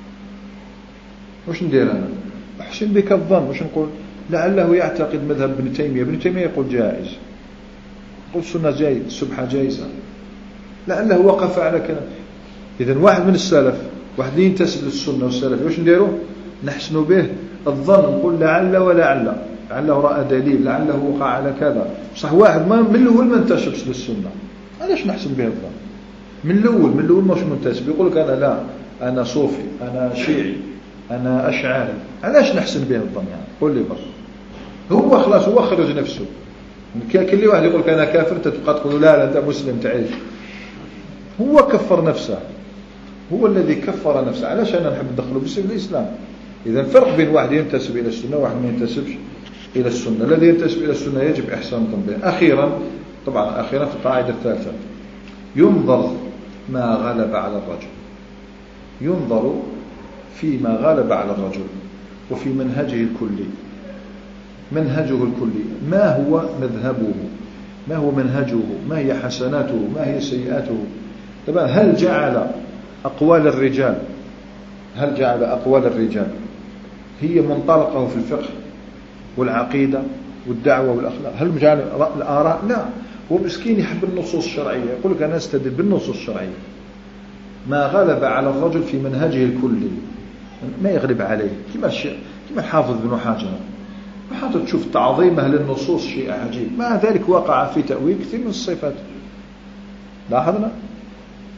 واش ندير انا؟ احسن بك الظن. واش نقول؟ لعله يعتقد مذهب ابن تيميه، ابن تيميه يقول جائز، يقول السنه جائز، السبحه جائزه، لعله وقف على كلام. اذا واحد من السلف، واحد اللي ينتسب للسنه والسلفيه، واش نديروا؟ نحسن به الظن، نقول لعل ولعل، لعله راى دليل، لعله وقع على كذا. صح واحد ما من الاول ما انتسبش للسنه، علاش نحسن به الظن؟ من الاول من الاول مش منتسب، يقول لك انا لا انا صوفي انا شيعي انا اشعري، علاش نحسن به الظن يعني؟ قول لي بس. هو خلاص هو خرج نفسه. كل واحد يقول لك انا كافر تبقى تقول لا لا انت مسلم تعيش. هو كفر نفسه، هو الذي كفر نفسه. علاش انا نحب ندخله باسم الاسلام؟ اذا فرق بين واحد ينتسب الى السنه وواحد ما ينتسبش الى السنه. الذي ينتسب الى السنه يجب احسان الظن به. اخيرا طبعا اخيرا في القاعده الثالثه ينظر ما غلب على الرجل، ينظر فيما غلب على الرجل وفي منهجه الكلي. منهجه الكلي ما هو مذهبه، ما هو منهجه، ما هي حسناته، ما هي سيئاته. طبعا هل جعل أقوال الرجال هل جعل أقوال الرجال هي منطلقه في الفقه والعقيدة والدعوة والأخلاق؟ هل جعل الآراء؟ لا، هو مسكين يحب النصوص الشرعية، يقول لك أنا أستدل بالنصوص الشرعية. ما غلب على الرجل في منهجه الكلي ما يغلب عليه، كما كما الحافظ بن حجر. وحتى تشوف تعظيمه للنصوص شيء عجيب، مع ذلك وقع في تأويل كثير من الصفات. لاحظنا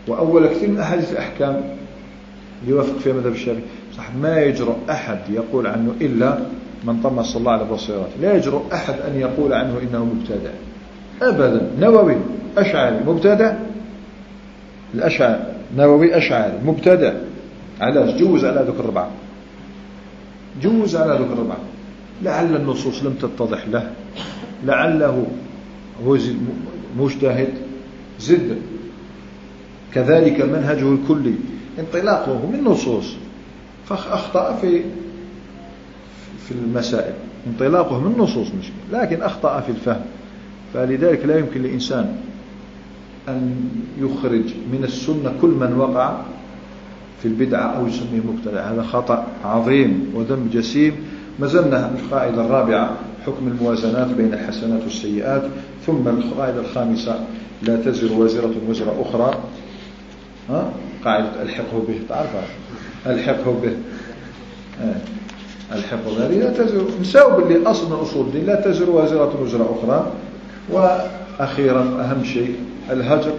وأول كثير من أحاديث الأحكام يوافق فيها مذهب الشافعي صح. ما يجرؤ أحد يقول عنه إلا من طمس الله على بصيرته. لا يجرؤ أحد أن يقول عنه إنه مبتدع أبدا. نووي أشعري مبتدع. الأشعري نووي أشعري مبتدع. علاش؟ جوز على ذوك الربعة، جوز على ذوك الربعة. لعل النصوص لم تتضح له، لعله هو مجتهد زد. كذلك منهجه الكلي انطلاقه من نصوص فأخطأ في في المسائل. انطلاقه من نصوص مشكلة، لكن أخطأ في الفهم. فلذلك لا يمكن لإنسان أن يخرج من السنة كل من وقع في البدعة أو يسميه مبتدع. هذا خطأ عظيم وذنب جسيم. ما زلنا القاعدة الرابعة حكم الموازنات بين الحسنات والسيئات. ثم القاعدة الخامسة لا تزر وازرة وزر أخرى. ها؟ قاعدة الحقه به، تعرفها؟ الحقه به. آه. الحقه به لا تزر، نساوب اللي أصل من أصول الدين لا تزر وازرة وزر أخرى. وأخيرا أهم شيء الهجر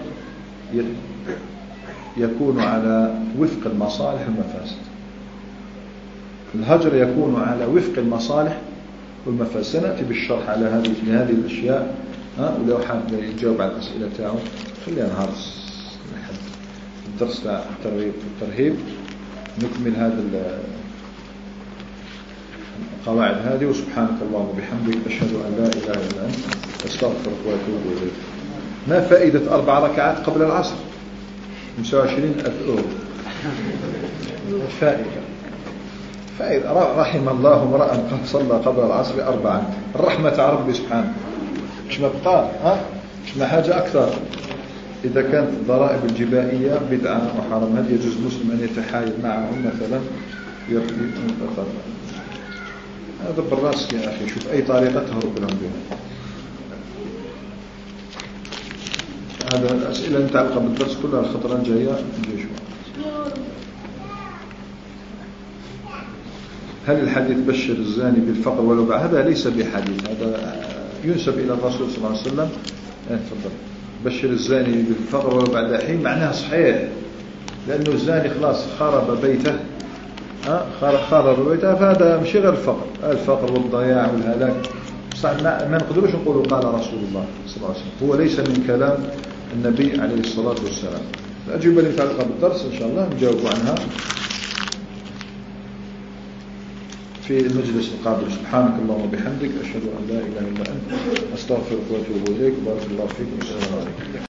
يكون على وفق المصالح والمفاسد. الهجر يكون على وفق المصالح والمفاسد. سنأتي بالشرح على هذه هذه الأشياء. ها؟ ولو حاب يجاوب على الأسئلة تاعه خلينا نهار لحد الدرس تاع الترغيب والترهيب نكمل هذا القواعد هذه. وسبحانك اللهم وبحمدك أشهد أن لا إله إلا أنت أستغفرك وأتوب إليك. ما فائدة أربع ركعات قبل العصر؟ خمسة وعشرين ألف أورو فائدة. فائدة. رحم الله امرأ قد صلى قبل العصر أربعا. الرحمة تاع ربي سبحانه. مش مبقى ها؟ مش ما حاجة أكثر. إذا كانت الضرائب الجبائية بدعة وحرام هل يجوز مسلم أن يتحايل معهم مثلا؟ هذا بالراس يا أخي. شوف أي طريقة تهرب لهم بها. هذا الأسئلة المتعلقة بالدرس كلها الخطرة الجاية نجي شوي. هل الحديث بشر الزاني بالفقر ولو بعد؟ هذا ليس بحديث، هذا ينسب إلى الرسول صلى الله عليه وسلم. اه تفضل. بشر الزاني بالفقر ولو بعد حين معناها صحيح، لأنه الزاني خلاص خرب بيته. ها خرب بيته، فهذا مش غير الفقر، الفقر والضياع والهلاك. صح ما نقدروش نقولوا قال رسول الله صلى الله عليه وسلم. هو ليس من كلام النبي عليه الصلاة والسلام. الأجوبة اللي متعلقة بالدرس إن شاء الله نجاوب عنها في المجلس القادم. سبحانك اللهم وبحمدك أشهد أن لا إله إلا أنت أستغفرك وأتوب إليك. بارك الله فيكم. السلام عليكم.